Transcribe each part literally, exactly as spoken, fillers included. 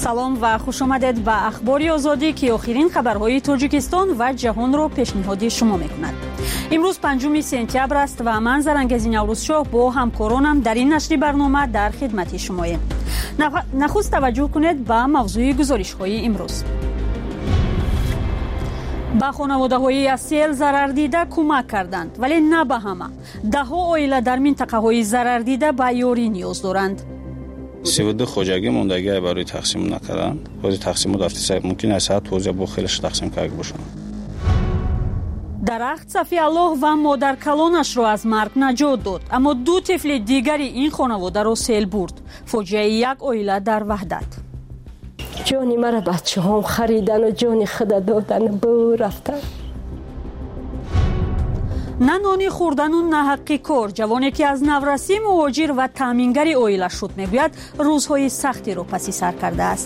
салом ва хушомадед ба ахбори озодӣ ки охирин хабарҳои тоҷикистон ва ҷаҳонро пешниҳоди шумо мекунад. имрӯз панҷуми сентябр аст ва ман Зарангези Наврӯзшоҳ бо ҳамкоронам дар ин нашри барнома дар хидмати шумоем. нахуст таваҷҷӯҳ кунед ба мавзӯи гузоришҳои имрӯз. ба хонаводаҳои аз сел зарардида кӯмак карданд, вале на ба ҳама. даҳҳо оила дар минтақаҳои зарардида ба ёрӣ ниёз доранд. سی و دو خوجگی موندگی برای تقسیم نکردن. واسه تقسیم دفتی سر ممکن است حتی توزیع با خیلیش تقسیم کرده باشن. дарахт Сафиаллоҳ ва модар калонашро аз марг наҷот дод, аммо ду тифли дигари ин хонаводаро сел бурд. фоҷиаи як оила дар ваҳдат. ҷони мара бачаҳом харидану ҷони худа додану бу рафтан. на нони хӯрдану на ҳаққи кор, ҷавоне ки аз наврасӣ муҳоҷир ва таъмингари оила шуд, мегӯяд рӯзҳои сахтиро паси сар кардааст.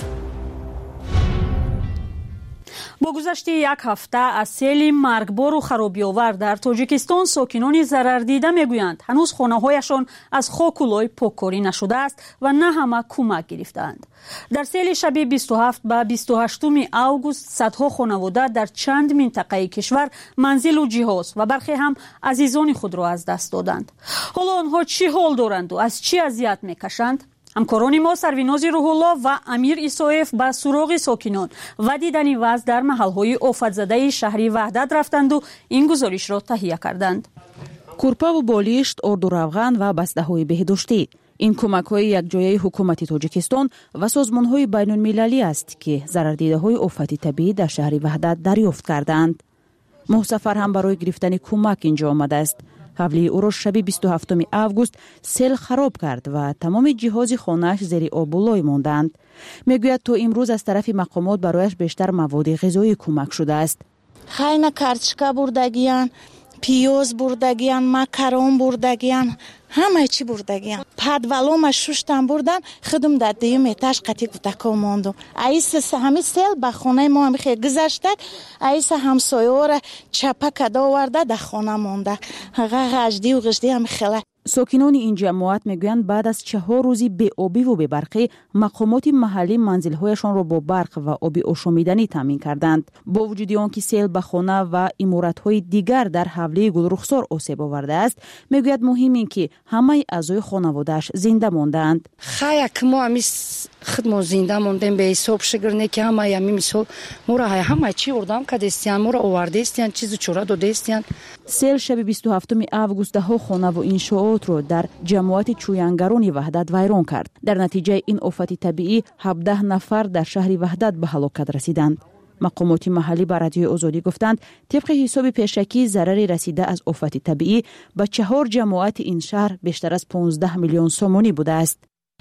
бо гузашти як ҳафта аз сели маргбору харобиовар дар тоҷикистон сокинони зарардида мегӯянд ҳанӯз хонаҳояшон аз хокулой поккорӣ нашудааст ва на ҳама кӯмак гирифтаанд. дар сели шаби бисту ҳафт ба бисту ҳаштуми август садҳо хонавода дар чанд минтақаи кишвар манзилу ҷиҳоз ва бархе ҳам азизони худро аз даст доданд. ҳоло онҳо чӣ ҳол доранду аз чӣ азият мекашанд? ҳамкорони мо Сарвинози Рӯҳулло ва Амир Исоев ба суроғи сокинон ва дидани вазъ дар маҳалҳои офатзадаи шаҳри Ваҳдат рафтанду ин гузоришро таҳия карданд. курпаву болишт, орду равған ва бастаҳои беҳдоштӣ. ин кӯмакҳои якҷояи ҳукумати Тоҷикистон ва созмонҳои байнулмилалӣ аст, ки зарардидаҳои офати табиӣ дар шаҳри Ваҳдат дарёфт карданд. Муҳсафар ҳам барои гирифтани кӯмак инҷо омадааст. ҳавлии ӯро шаби бисту ҳафтуми август сел хароб кард ва тамоми ҷиҳози хонааш зери обу лой монданд. мегӯяд то имрӯз аз тарафи мақомот барояш бештар маводи ғизоӣ кӯмак шудааст. хайна картишка бурдагиян, пиёз бурдагиян, макарон бурдагиян, ҳамаи чӣ бурдагиян. падвалома шуштан бурдан, худум дар дуюм этаж қатӣ гутако монду. аиса ҳами сел ба хонаи мо ҳами хел гузаштак, аиса ҳамсояҳора чапа када оварда дар хона монда. ғаждию ғиждӣ ҳами хела. сокинони ин ҷамоат мегӯянд баъд аз чаҳор рӯзи беобиву бебарқӣ мақомоти маҳаллӣ манзилҳояшонро бо барқ ва оби ошомиданӣ таъмин карданд. бо вуҷуди он ки сел ба хона ва иморатҳои дигар дар ҳавлии Гулрухсор осеб овардааст, мегӯяд муҳим ин ки ҳамаи аъзои хонаводааш зинда мондаанд. хая ки мо ҳами худмо зинда мондем беҳисоб шигирне ки ҳамаи ҳами мисол мора ҳамаи чӣ ордам кадестиян, мора овардестиян, чизу чора додестиян. сел шаби бисту ҳафтуми август даҳҳо хонаву иншоотро дар ҷамоати чӯянгарони Ваҳдат вайрон кард. дар натиҷаи ин офати табиӣ ҳабдаҳ нафар дар шаҳри Ваҳдат ба ҳалокат расиданд. мақомоти маҳаллӣ ба Радиои Озодӣ гуфтанд, тибқи ҳисоби пешакӣ зарари расида аз офати табиӣ ба чаҳор ҷамоати ин шаҳр бештар аз понздаҳ миллион сомонӣ будааст.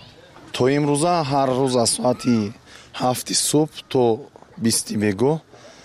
то имрӯза ҳар рӯз аз соати ҳафти субҳ то бисти бегоҳ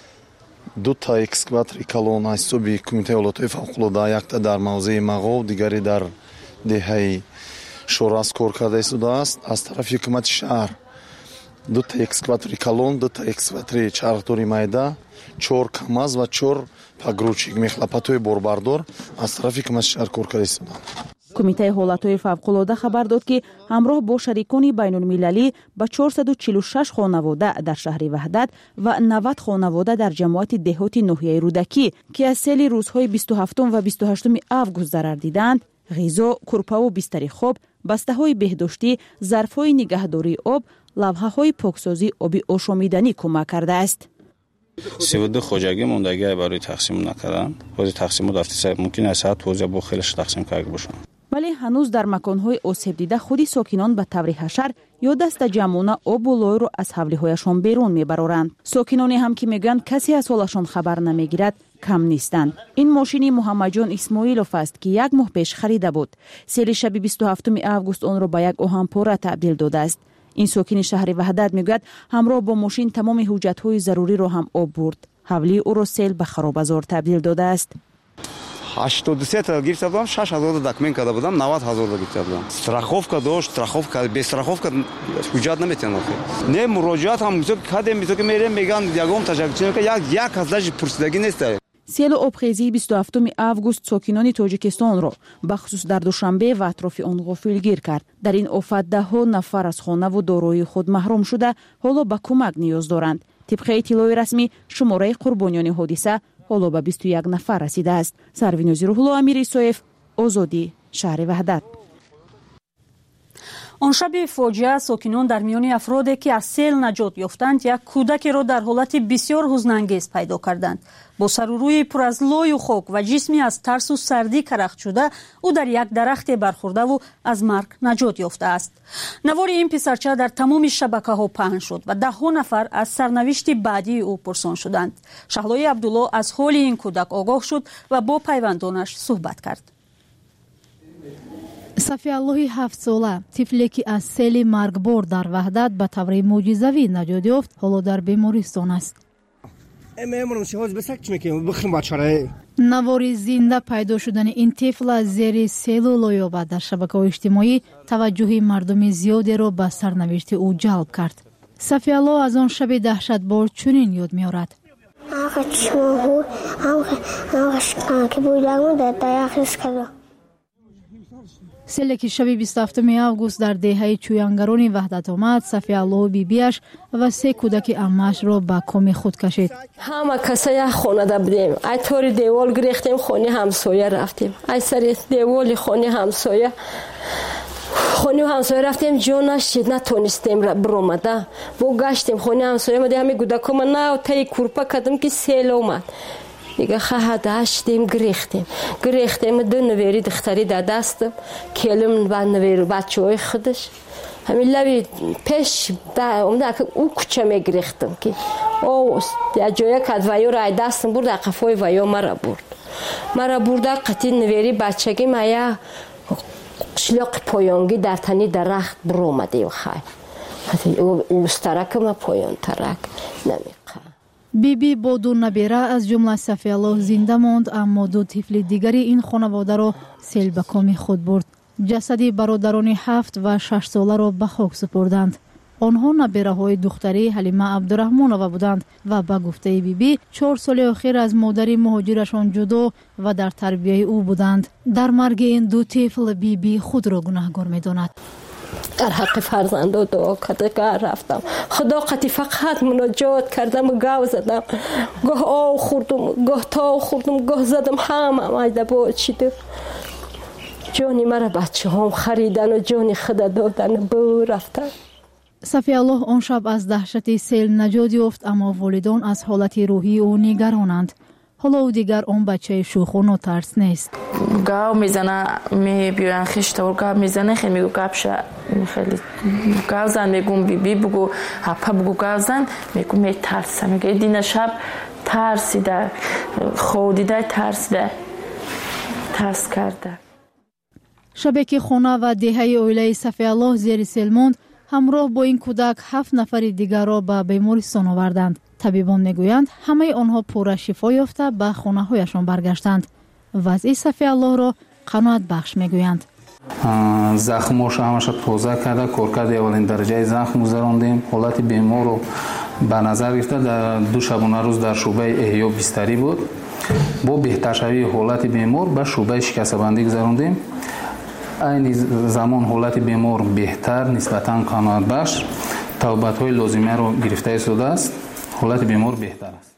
ду та экскаватори калон аз ҳисоби Кумитаи ҳолотҳои фавқулодда, якта дар мавзеи Мағов, дигари дар деҳаи Шорас кор карда истодааст. аз тарафи ҳукумати шаҳр ду та экскаватори калон, ду та экскаватори чархдори майда, чор камаз ва чор пагручик мехлапатҳои борбардор аз тарафи ҳукумати шаҳр кор карда истодаанд. кумитаи ҳолатҳои фавқулодда хабар дод, ки ҳамроҳ бо шарикони байнулмилалӣ ба чорсаду чилу шаш хонавода дар шаҳри Ваҳдат ва навад хонавода дар ҷамоати деҳоти ноҳияи Рӯдакӣ, ки аз сели рӯзҳои бисту ҳафтум ва бисту ҳаштуми август зарар диданд, ғизо, курпаву бистари хоб, бастаҳои беҳдоштӣ, зарфҳои нигаҳдории об, лавҳаҳои поксозӣ, оби ошомиданӣ кӯмак кардааст. سی و دو خوجگی موندگی برای تقسیم نکردن. واسه تقسیم دفتی سر ممکن است حتی توزیع با خیلیش تقسیم کرده باشن. вале ҳанӯз дар маконҳои осебдида худи сокинон ба таври ҳашар ё дастаҷамона обу лойро аз ҳавлиҳояшон берун мебароранд. сокиноне ҳам ки мегӯянд касе аз ҳолашон хабар намегирад, кам нестанд. ин мошини Муҳаммадҷон Исмоилов аст, ки як моҳ пеш харида буд. сели шаби бисту ҳафтуми август онро ба як оҳанпора табдил додааст. ин сокини шаҳри Ваҳдат мегӯяд ҳамроҳ бо мошин тамоми ҳуҷҷатҳои заруриро ҳам об бурд. ҳавлии ӯро сел ба харобазор табдил додааст. ҳаштоду се та гирифта будам, шаш ҳазор документ карда будам, навад ҳазор гирифта будам. страховка дошт, страховка, без страховка ҳуҷҷат наметавонад. Не муроҷиат ҳам кадем мисо ки мерем меган ягон ташаккур як як аз даши пурсидагӣ нест. سیل آبخیزی بیست و هفتم آگوست ساکنان تاجیکستان را بخصوص در دوشنبه و اطراف آن غافلگیر کرد. در این آفت ده ها نفر از خانه و دارایی خود محروم شده حالا به کمک نیاز دارند. طبق اطلاع رسمی شماره قربانیان حادثه حالا به بیست و یک نفر رسیده است. سروینوز روح‌الله، امیر ایسایف، آزادی، شهر وحدت. آن شب فاجعه ساکنان در میان افرادی که از سیل نجات یافتند یک کودکی را در حالت بسیار حزن‌انگیز پیدا کردند. با سر و روی پر از لای و خاک و جسمی از ترس و سردی کرخت شده او در یک درخت برخورده و از مرگ نجات یافته است. نوار این پسرچه در تمام شبکه‌ها پهن شد و ده ها نفر از سرنوشت بعدی او پرسان شدند. شهلای عبدالله از حال این کودک آگاه شد و با پیوندانش صحبت کرد. صفیالله هفت ساله، طفلی که از سیل مرگبار در وحدت به طور معجزه‌ای نجات یافت، حالا در بیمارستان است. نوار زنده پیدا شدن این طفل از زیر سیل و لایابه در شبکه‌های اجتماعی توجه مردم زیادی را به سرنوشت او جلب کرد. صفیالله از آن شب دهشتبار چنین یاد می‌آورد. سیلی که شب بیست و هفتم آگوست در دهه چویانگران وحدت آمد، صفیالله و بیبیش و سه کودک عمه‌اش را به کام خود کشید. همه کسا یک خانه دا بودیم. ای طور دیوال گریختیم، خانه همسایه رفتیم. ای سر دیوال خانه همسایه خانه همسایه رفتیم، جا نشید، نتونستیم برآمده. با گشتیم خانه همسایه مده همه کودکا من نه تای کورپا کردم که سیل اومد. دیگه خواهد داشتیم گریختیم گریختیم دو نویری دختری در دستم کلم با نویر بچه های خودش همین لبی پیش اومده که او کچه می گریختم که او یا جایی که ویو رای دستم برد اقفای ویو مرا برد مرا برده قطعی نویری بچگی مایا شلاق پایانگی در تنی درخت برو اومده و خواهی او استرک ما پایان ترک نمی بی بی با دو نبیره از جمله صفیالله زنده ماند، اما دو طفل دیگری این خانواده را سیل به کام خود برد. جسد برادران هفت و شش ساله را به خاک سپردند. آنها نبیره های دختری حلیمه عبدالرحمنова بودند و به گفته بی بی چهار سال اخیر از مادر مهاجرشان جدا و در تربیه او بودند. در مرگ این دو طفل بی بی خود را گناهکار می‌داند. در حق فرزنده دعا کرده که رفتم خدا قطعی فقط مناجات کردم و گاو زدم گاه آو خوردم گاه تاو خوردم گاه زدم همه مایده با چیده جانی مرا بچه هم خریدن و جانی خدا دادن با رفتن. صفیالله آن شب از دهشت سیل نجات یافت، اما والدان از حالت روحی او نگرانند. حالا او دیگر اون بچه شوخون و ترس نیست. گاو میزنه میبیان خشت و گاو میزنه خیلی میگو گابشه خیلی گاو زن میگم بی بی بگو هپا بگو گاو زن میگو میترسه میگه دین شب ترسیده خودیده ترسیده ترس کرده. شبی که خانه و دهه اویله صفیالله زیر سیل ماند، همراه با این کودک هفت نفر دیگر را به بیمارستان آوردند. طبیبان میگویند همه آنها پوره شفا یافته به خانه هایشان برگشتند. وضع صفیالله را قناعت بخش میگویند. زخماش همش تازه کرده، کارکرد اولین درجه زخم گذراندیم. حالت بیمار رو به نظر گرفته در دو شبانه روز در شعبه احیا بستری بود. با بهتر شوی حالت بیمار به شعبه شکسته‌بندی گذراندیم. این زمان حالت بیمار بهتر نسبتاً قناعت بخش توبت های لازمه رو گرفته ایستاده است. حالت بیمار بهتر است.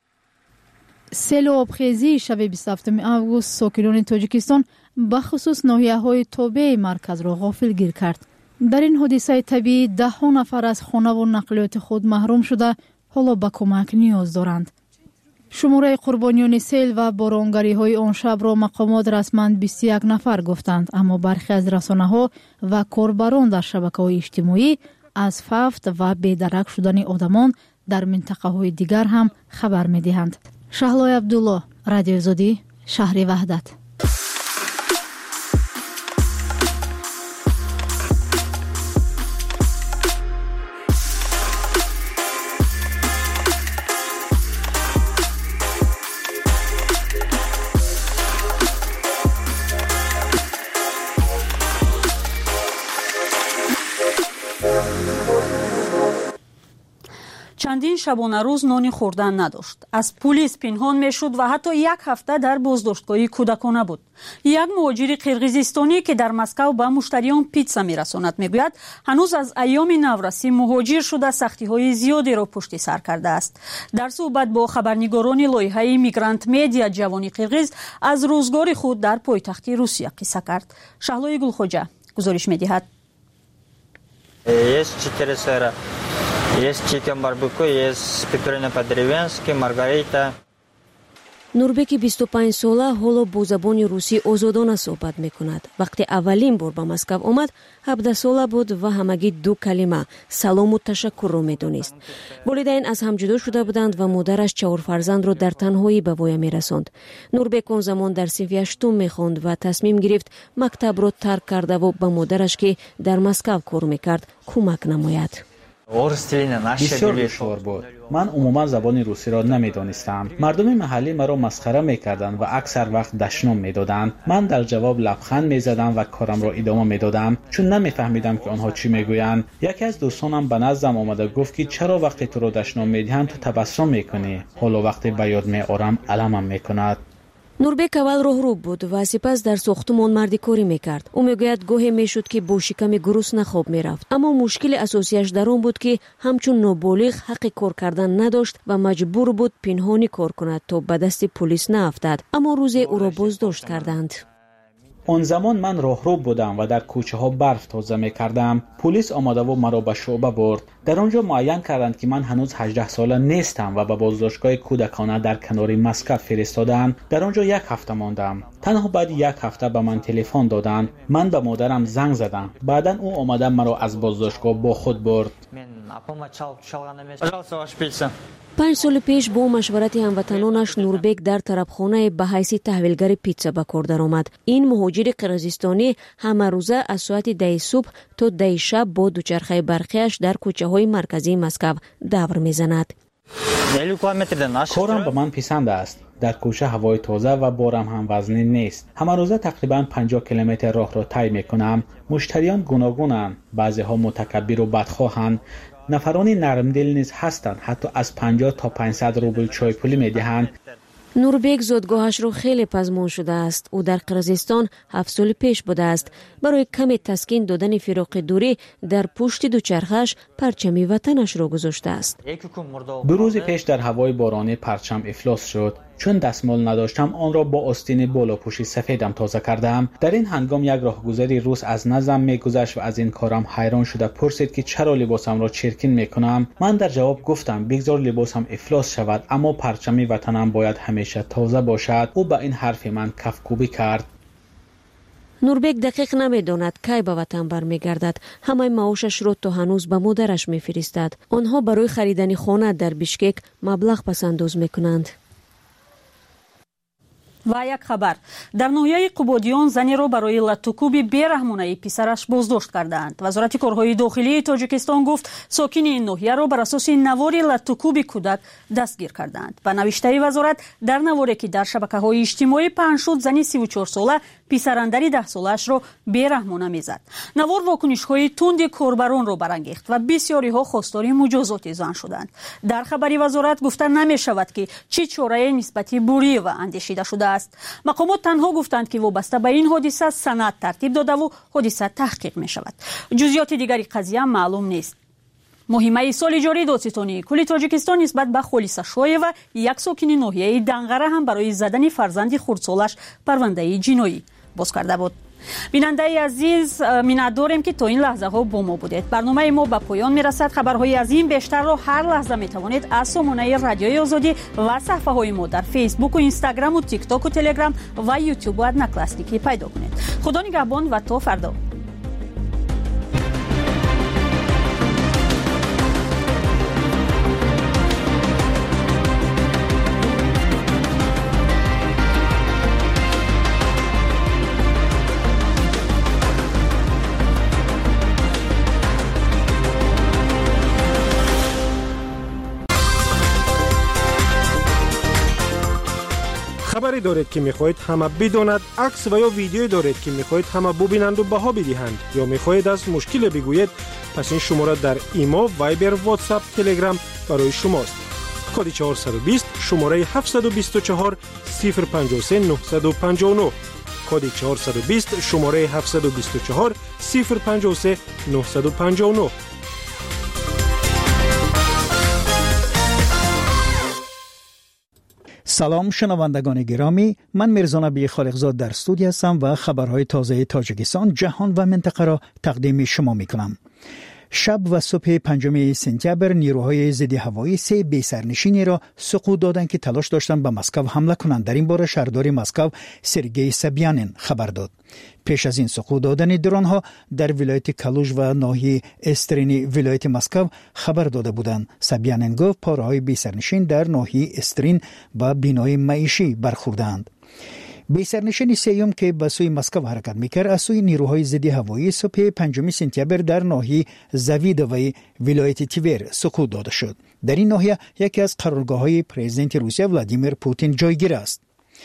سیل آبخیزی شب بیست و هفتم آگوست ساکنان تاجیکستان به خصوص ناحیه‌های تابع مرکز را غافلگیر کرد. در این حادثه طبیعی ده ها نفر از خانه و نقلیات خود محروم شده حالا به کمک نیاز دارند. شماره قربانیان سیل و بارانگری های آن شب را مقامات رسما بیست و یک نفر گفتند، اما برخی از رسانه‌ها و کاربران در شبکه‌های اجتماعی از فوت و بی‌درک شدن آدمان در منطقه های دیگر هم خبر می دهند. شهلای عبدالله، رادیو آزادی، شهر وحدت. چندین шабона рӯз нони хӯрдан надошт. Аз пулис пинҳон мешуд ва ҳатто як ҳафта дар боздоштгоҳи кӯдакона буд. Як муҳоҷири қирғизистонӣ ки дар Москав ба муштариён питса мерасонад мегӯяд, ҳанӯз аз айёми наврасӣ муҳоҷир шуда сахтиҳои зиёдеро пушти сар кардааст. Дар суҳбат бо хабарнигорони лоиҳаи Мигрант Медиа ҷавони қирғиз аз рӯзгори худ дар пойтахти Русия қисса кард. Шаҳлои Гулхоҷа гузориш медиҳад. Есть четыре сыра. Есть чикен барбекю, есть пепперони по-деревенски, маргарита. Нурбеки бисту панҷ сола ҳоло бо забони русӣ озодона суҳбат мекунад. Вақте аввалин бор ба Москав омад, ҳабдаҳ сола буд ва ҳамагӣ ду калима салому ташаккурро медонист. Волидайн аз ҳам ҷудо шуда буданд ва модараш чаҳор фарзандро дар танҳоӣ ба воя мерасонд. Нурбек он замон дар синфи ҳаштум мехонд ва тасмим гирифт мактабро тарк кардаву ба модараш, ки дар Москав кор мекард, кӯмак намояд. бисёр душвор буд. Ман умуман забони русиро намедонистам. Мардуми маҳаллӣ маро масхара мекарданд ва аксар вақт дашном медоданд. Ман дар ҷавоб лабханд мезадам ва корамро идома медодам, чун намефаҳмидам ки онҳо чӣ мегӯянд. Яке аз дӯстонам ба наздам омада гуфт, ки чаро вақте туро дашном медиҳанд ту табассум мекунӣ. ҳоло вақте ба ёд меорам аламам мекунад. Нурбек аввал роҳрӯб буд ва сипас дар сохтумон мардикорӣ мекард. Ӯ мегӯяд гоҳе мешуд, ки бо шиками гурусна хоб мерафт. Аммо мушкили асосияш дар он буд, ки ҳамчун ноболиғ ҳаққи кор кардан надошт ва маҷбур буд пинҳонӣ кор кунад, то ба дасти пулис наафтад. Аммо рӯзе ӯро боздошт карданд. он замон ман роҳрӯб будам ва дар кӯчаҳо барф тоза мекардам. Пулис омадаву маро ба шуъба бурд. дар он ҷо муайян карданд, ки ман ҳанӯз ҳаждаҳ сола нестам ва ба боздоштгоҳи кӯдакона дар канори Москав фиристоданд. дар он ҷо як ҳафта мондам. танҳо баъди як ҳафта ба ман телефон доданд. ман ба модарам занг задам. баъдан ӯ омада маро аз боздоштгоҳ бо худ бурд. панҷ соли пеш бо машварати ҳамватанонаш Нурбек дар тарабхонае ба ҳайси таҳвилгари питса ба кор даромад. ин муҳоҷири қирғизистонӣ ҳамарӯза аз соати даҳи субҳ то даҳи шаб бо дучархаи барқиаш дар кӯчаҳои марказии Москав давр мезанад. корам ба ман писанд аст. дар кӯча ҳавои тоза ва борам ҳам вазнин нест. ҳамарӯза тақрибан панҷоҳ километр роҳро тай мекунам. муштариён гуногунанд. баъзеҳо мутакаббиру бадхоҳанд. нафарони нармдил низ ҳастанд. ҳатто аз панҷоҳ то панҷсад рубл чойпулӣ медиҳанд. Нурбек зодгоҳашро хеле пазмон шудааст. ӯ дар Қирғизистон ҳафт соли пеш будааст. барои каме таскин додани фироқидурӣ дар пушти дучархааш парчами ватанашро гузоштааст. ду рӯзи пеш дар ҳавои боронӣ парчам ифлос шуд. чун дастмол надоштам, онро бо остини болопӯши сафедам тоза кардам. дар ин ҳангом як роҳгузари рус аз наздам мегузашт ва аз ин корам ҳайрон шуда пурсид, ки чаро либосамро чиркин мекунам. ман дар ҷавоб гуфтам бигзор либосам ифлос шавад, аммо парчами ватанам бояд ҳамеша тоза бошад. ӯ ба ин ҳарфи ман кафкӯбӣ кард. Нурбек дақиқ намедонад кай ба ватан бармегардад. ҳамаи маошашро то ҳанӯз ба модараш мефиристад. онҳо барои харидани хона дар Бишкек маблағ пасандоз мекунанд. ва як хабар. дар ноҳияи Қубодиён занеро барои латтукуби бераҳмонаи писараш боздошт кардаанд. вазорати корҳои дохилии Тоҷикистон гуфт, сокини ин ноҳияро бар асоси навори латтукуби кӯдак дастгир кардаанд. ба навиштаи вазорат, дар наворе ки дар шабакаҳои иҷтимоӣ паҳн шуд, зани сиву чор сола писарандари даҳ солаашро бераҳмона мезад. навор вокунишҳои тунди корбаронро барангехт ва бисёриҳо хостори муҷозоти зан шуданд. дар хабари вазорат гуфта намешавад, ки чӣ чорае нисбати Буриева андешида шудааст. мақомот танҳо гуфтанд, ки вобаста ба ин ҳодиса санад тартиб додаву ҳодиса таҳқиқ мешавад. ҷузъиёти дигари қазия маълум нест. муҳимаи соли ҷории додситонии кулли Тоҷикистон нисбат ба Холиса Шоева, як сокини ноҳияи Данғара ҳам барои задани фарзанди хурдсолаш парвандаи ҷиноӣ боз карда буд. бинандаи азиз, миннат дорем, ки то ин лаҳзаҳо бо мо будед. барномаи мо ба поён мерасад. хабарҳои аз ин бештарро ҳар лаҳза метавонед аз сомонаи радиои озодӣ ва саҳифаҳои мо дар фейсбуку, инстаграму, тиктоку, телеграм ва ютубу одноклассники пайдо кунед. худо нигаҳбон ва то фардо. خبری دارید که میخواهید همه بداند، عکس و یا ویدیویی دارید که میخواهید همه ببینند و بها بدهند یا میخواهید از مشکل بگویید، پس این شماره در ایما، وایبر، واتساپ، تلگرام برای شماست. کد چهارصد و بیست شماره هفتصد و بیست و چهار صفر پنجاه و سه نهصد و پنجاه و نه. کد چهارصد و بیست شماره هفتصد و بیست و چهار صفر پنجاه و سه نهصد و پنجاه و نه. سلام شنوندگان گرامی، من میرزا نبی خالقزاد در استودیو هستم و خبرهای تازه تاجیکستان، جهان و منطقه را تقدیم شما میکنم. شب و صبح پنجم سپتامبر نیروهای ضد هوایی سه بی‌سرنشینی را سقوط دادند که تلاش داشتند به مسکو حمله کنند. در این باره شهردار مسکو سرگئی سبیانین خبر داد. پیش از این سقوط دادن درون ها در ولایت کالوژ و ناحیه استرینی ولایت مسکو خبر داده بودند. سبیانین گفت پاره‌های بی‌سرنشین در ناحیه استرین با بینای معیشی برخوردند. بی‌سرنشین سیوم که به سوی مسکو حرکت میکرد از سوی نیروهای ضد هوایی صبح پنجم سپتامبر در ناحیه زویدوی ولایت تیور سقوط داده شد. در این ناحیه یکی از قرارگاه‌های پرزیدنت روسیه ولادیمیر پوتین جایگیر است.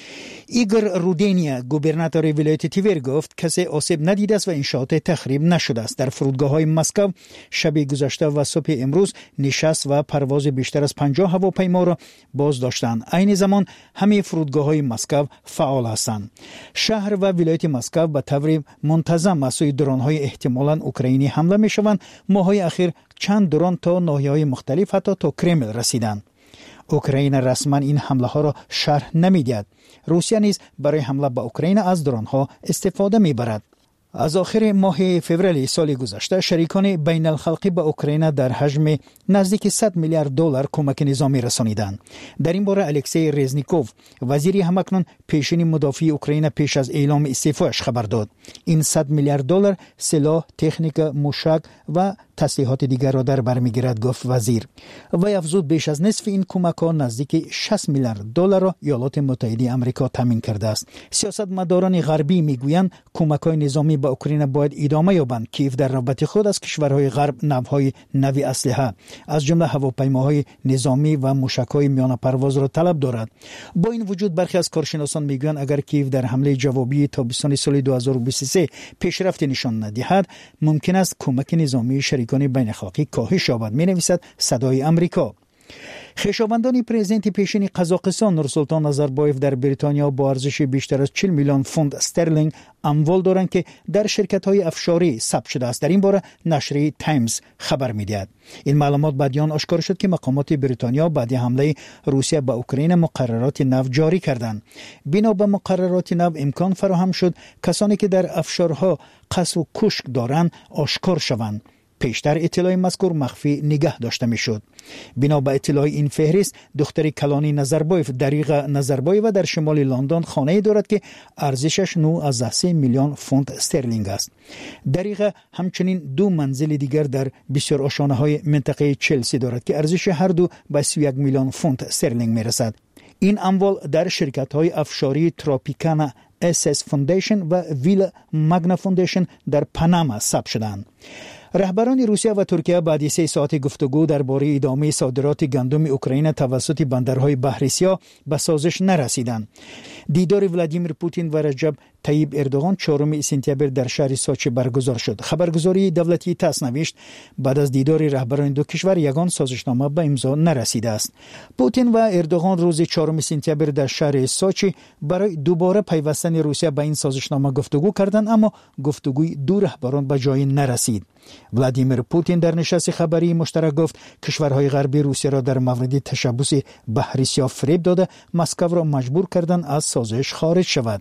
ایگور رودینیا گوبرناتور ولایت تیور گفت کسی آسیب ندیده است و انشاءات تخریب نشده است. در فرودگاه‌های مسکو شب گذشته و صبح امروز نشست و پرواز بیشتر از پنجاه هواپیما را باز داشتند. عین زمان همه فرودگاه‌های مسکو فعال هستند. شهر و ولایت مسکو به طور منتظم از سوی درون‌های احتمالاً اوکراینی حمله می‌شوند. ماه‌های اخیر چند درون تا ناحیه‌های مختلف حتی تا کرمل رسیدند. اوکراین رسما این حمله ها را شرح نمی‌دهد. روسیه نیز برای حمله به اوکراین از درون ها استفاده می‌برد. از آخر ماه فوریه سال گذشته شریکان بین الخلقی به اوکراین در حجم نزدیک صد میلیارد دلار کمک نظامی رسانیدند. در این باره الکسی رزنیکوف وزیر همکنون پیشین مدافع اوکراین پیش از اعلام استعفایش خبر داد. این صد میلیارد دلار سلاح، تکنیک، موشک و تسلیحات دیگر را در بر میگیرد، گفت وزیر. و افزود بیش از نصف این کمک ها نزدیک شصت میلیارد دلار را ایالات متحده آمریکا تامین کرده است. سیاستمداران غربی میگویند کمک های نظامی به اوکراین باید ادامه یابند. کیف در رابطه خود از کشورهای غرب نوهای نوی اسلحه از جمله هواپیماهای نظامی و موشک‌های میان پرواز را طلب دارد. با این وجود برخی از کارشناسان میگویند اگر کیف در حمله جوابی تابستان سال دو هزار و بیست و سه پیشرفت نشان ندهد ممکن است کمک نظامی شریکان بین اخلاقی کاهش یابد، می‌نویسد صدای آمریکا. خویشاوندان پرزیدنت پیشین قزاقستان نورسلطان نظربایف در بریتانیا با ارزش بیشتر از چهل میلیون پوند استرلینگ اموال دارند که در شرکت‌های افشاری ثبت شده است. در این باره نشریه تایمز خبر می‌دهد. این معلومات بعد آن آشکار شد که مقامات بریتانیا بعد حمله روسیه به اوکراین مقررات نو جاری کردند. بنا به مقررات نو امکان فراهم شد کسانی که در افشارها قصر و کشک دارند آشکار شوند. پیشتر اطلاع مذکور مخفی نگه داشته میشد. بنا به اطلاع این فهرست دختر کلانی نظربایف دریغ نظربایف در شمال لندن خانه‌ای دارد که ارزشش نو از سه میلیون پوند استرلینگ است. دریغ همچنین دو منزل دیگر در بسیار آشانه‌های منطقه چلسی دارد که ارزش هر دو به سی و یک میلیون پوند استرلینگ میرسد. این اموال در شرکت‌های افشاری تراپیکانا اس اس فاندیشن و ویل ماگنا فاندیشن در پاناما ثبت شدند. رهبران روسیه و ترکیه بعد سه ساعت گفتگو درباره ادامه صادرات گندم اوکراین توسط بندرهای بحر سیاه به سازش نرسیدند. دیدار ولادیمیر پوتین و رجب طیب اردوغان چهارم سپتامبر در شهر سوچی برگزار شد. خبرگزاری دولتی تاس نوشت بعد از دیدار رهبران دو کشور یگان سازشنامه به امضا نرسیده است. پوتین و اردوغان روز چهارم سپتامبر در شهر سوچی برای دوباره پیوستن روسیه به این سازشنامه گفتگو کردند، اما گفتگوی دو رهبران به جای نرسید. ولادیمیر پوتین در نشست خبری مشترک گفت کشورهای غربی روسیه را در مورد تشبث بحر سیاه فریب داده مسکو را مجبور کردند از سازش خارج شود.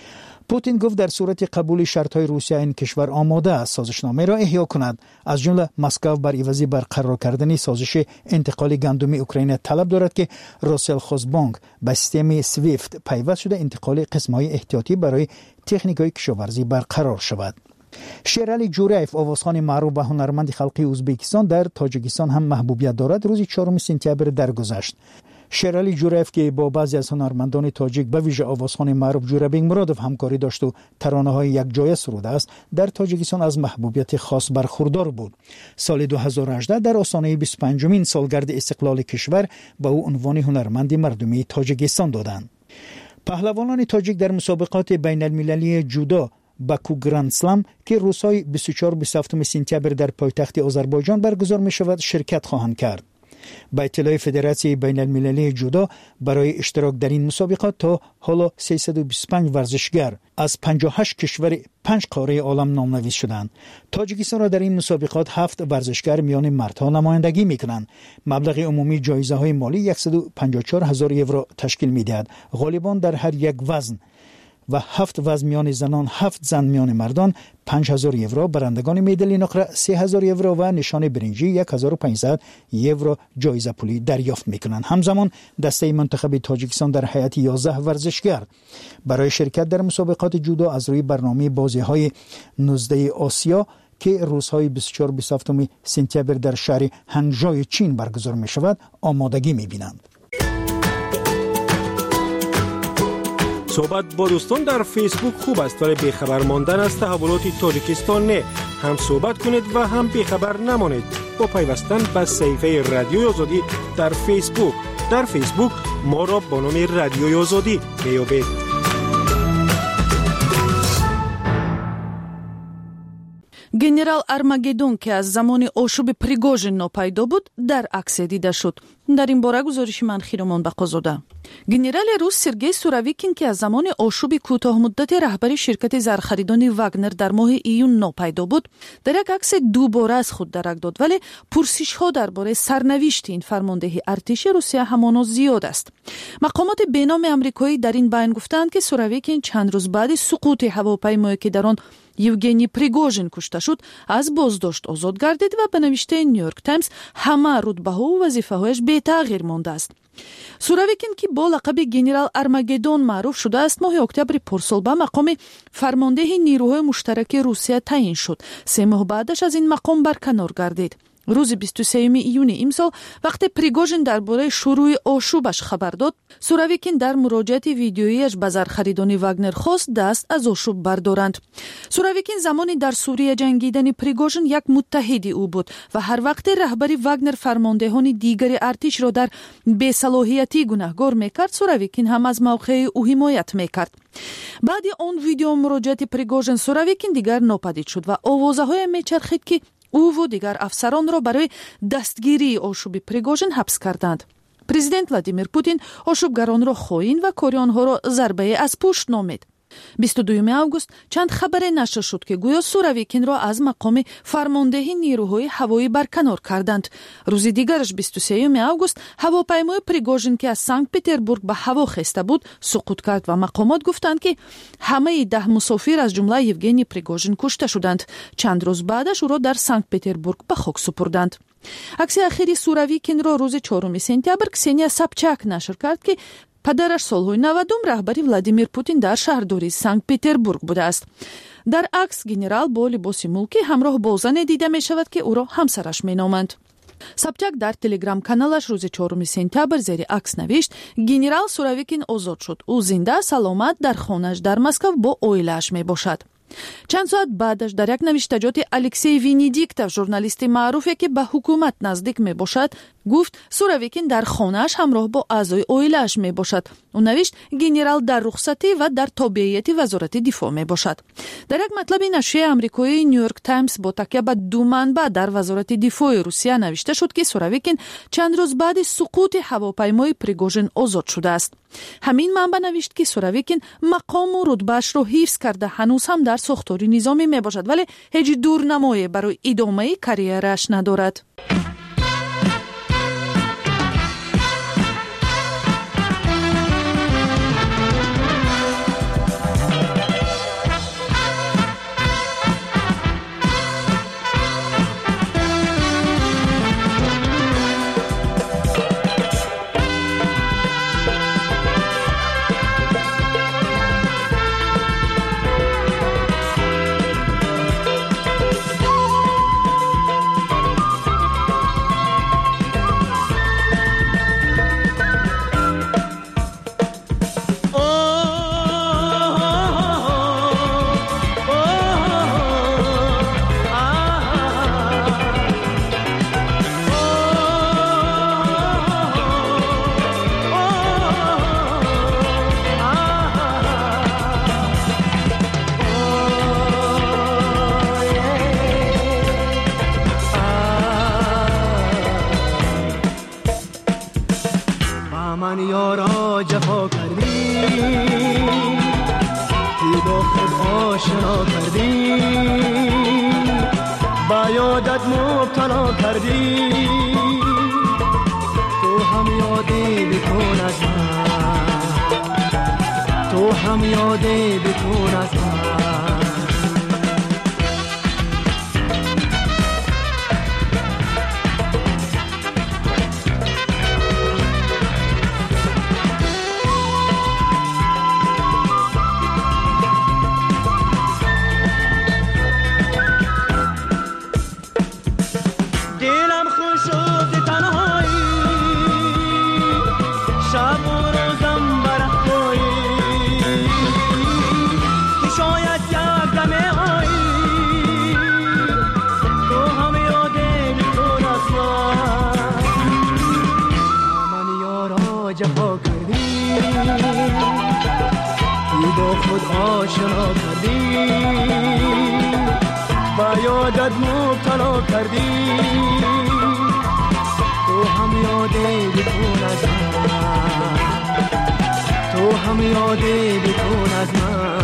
پوتین گفت در صورت قبول شرط‌های روسیه این کشور آماده است سازشنامه را احیا کند. از جمله مسکو بر عوض برقرار کردن سازش انتقال گندم اوکراین طلب دارد که روسلخوزبانک به سیستم سویفت پیوست شده انتقال قسم‌های احتیاطی برای تکنیک‌های کشاورزی برقرار شود. شیرالی جوریف آوازخوان معروف و هنرمند خلقی ازبکستان در تاجیکستان هم محبوبیت دارد. روز چهارم سپتامبر درگذشت شیرالی جوریف که با بعضی از هنرمندان تاجیک به ویژه آوازخوان معروف جورابینگ مرادوف همکاری داشت و ترانه‌های یک جایه سروده است، در تاجیکستان از محبوبیت خاص برخوردار بود. سال دو هزار و هجده در آستانه بیست و پنجمین سالگرد استقلال کشور به او عنوان هنرمند مردمی تاجیکستان دادند. پهلوانان تاجیک در مسابقات بین المللی جودو باکو گراند سلام که روزهای بیست و چهار و بیست و هفت سپتامبر در پایتخت آذربایجان برگزار می شود شرکت خواهند کرد. با اطلاع فدراسیون بین المللی جودو برای اشتراک در این مسابقات تا حالا سیصد و بیست و پنج ورزشگر از پنجاه و هشت کشور پنج قاره عالم نامنویس شدند. تاجیکستان را در این مسابقات هفت ورزشگر میان مردها نمایندگی میکنند. مبلغ عمومی جایزه های مالی صد و پنجاه و چهار هزار یورو تشکیل میدهد. غالبان در هر یک وزن و هفت وزن میان زنان، هفت زن میان مردان پنج هزار یورو، برندگان مدال نقره سه هزار یورو و نشان برنجی یک هزار و پانصد یورو جایزه پولی دریافت میکنند. همزمان دسته منتخب تاجیکستان در هیئت یازده ورزشگر برای شرکت در مسابقات جودو از روی برنامه بازی‌های نوزده آسیا که روزهای بیست و چهار و بیست و هفت سپتامبر در شهر هنگژوی چین برگزار می شود آمادگی می بینند. صحبت با دوستان در فیسبوک خوب است ولی بیخبر ماندن از تحولات تاجیکستان نه. هم صحبت کنید و هم بیخبر نمانید با پیوستن به صفحه رادیوی آزادی در فیسبوک. در فیسبوک ما را با نام رادیوی آزادی بیابید. генерал Армагеддон که از زمان آشوب پریگوژن ناپیدا بود در عکس دیده شد. در این باره گزارش منخیرمان بقازاده. گنرال روس سرگئی سورویکین که از زمان آشوب کوتاه مدت رهبری شرکت زرخریدان واگنر در ماه ایون ناپیدا بود، در یک عکس دوباره از خود درک داد، ولی پرسش ها درباره سرنوشت این فرماندهی ارتش روسیه همانا زیاد است. مقامات بینام آمریکایی در این بیان گفتند که سورویکین چند روز بعد سقوط هواپیمایی که در آن یوگنی پریگوژن کشته شد از بازداشت آزاد گردید و به نوشته نیویورک تایمز همه رتبه‌ها و وظیفه‌هایش بی‌تغییر مانده است. سورویکین که با لقب گنرال ارمگدون معروف شده است، ماه اکتبر پارسال به مقام فرمانده نیروهای مشترک روسیه تعیین شد. سه ماه بعدش از این مقام برکنار گردید. روز بیست و سوم ایون امسال وقتی پریگوژن درباره شروع آشوبش خبر داد، سورویکین در مراجعه ویدیوییش به زرخریدان واگنر خواست دست از آشوب بردارند. سورویکین زمانی در سوریه جنگیدن پریگوژن یک متحد او بود و هر وقت رهبری واگنر فرماندهان دیگر ارتش را در بی‌صلاحیتی گناهکار میکرد، سورویکین هم از موقع او حمایت میکرد. بعد آن ویدیو مراجعه پریگوژن، سورویکین دیگر ناپدید شد و آوازهای میچرخید که او و دیگر افسران را برای دستگیری آشوب پریگوژن حبس کردند. پرزیدنت ولادیمیر پوتین آشوبگران را خائن و کاری آنها را ضربه از پشت نامید. بیست و دوم آگوست چند خبر نشر شد که گویا سورویکین را از مقام فرمانده نیروهای هوایی برکنار کردند. روز دیگرش بیست و سوم آگوست هواپیمای پریگوژن که از سنت پتربورگ به هوا خسته بود سقوط کرد و مقامات گفتند که همه ده مسافر از جمله یوگنی پریگوژن کشته شدند. چند روز بعدش او را در سنت پتربورگ به خاک سپردند. عکس اخیری سورویکین را روز چهارم سپتامبر کسنیا سابچاک نشر کرد که پدرش سالهای نودم رهبری ولادیمیر پوتین در شهرداری سنت پتربورگ بوده است. در عکس گنرال با لباس ملکی همراه با زن دیده می شود که او را همسرش می نامند. سابچاک در تلگرام کانالش روز چهارم سپتامبر زیر عکس نوشت گنرال سورویکین آزاد شد. او زنده سلامت در خانه‌اش در مسکو با اویلش می باشد. چند ساعت بعدش در یک نوشتجات الکسی وینیدیکتوف ژورنالیست معروفی که به حکومت نزدیک می باشد گفت سورویکین در خانه‌اش همراه با اعضای اویلش می باشد. او نوشت گنرال در رخصتی و در تابعیت وزارت دفاع می باشد. در یک مطلب نشریه آمریکایی نیویورک تایمز با تکیه به دو منبع در وزارت دفاع روسیه نوشته شد که سورویکین چند روز بعد سقوط هواپیمای پریگوژن آزاد شده است. همین منبع نوشت که سورویکین مقام و رتبه‌اش را حفظ کرده هنوز هم در ساختار نظامی می باشد ولی هیچ دورنمایی برای ادامه کاریرش ندارد. آشنا کردی با یادت مبتلا کردی تو هم یادی بکن از من تو هم یادی بکن از من آشنا کردی با یادت مبتلا کردی تو هم یادی بکن از من تو هم یادی بکن از من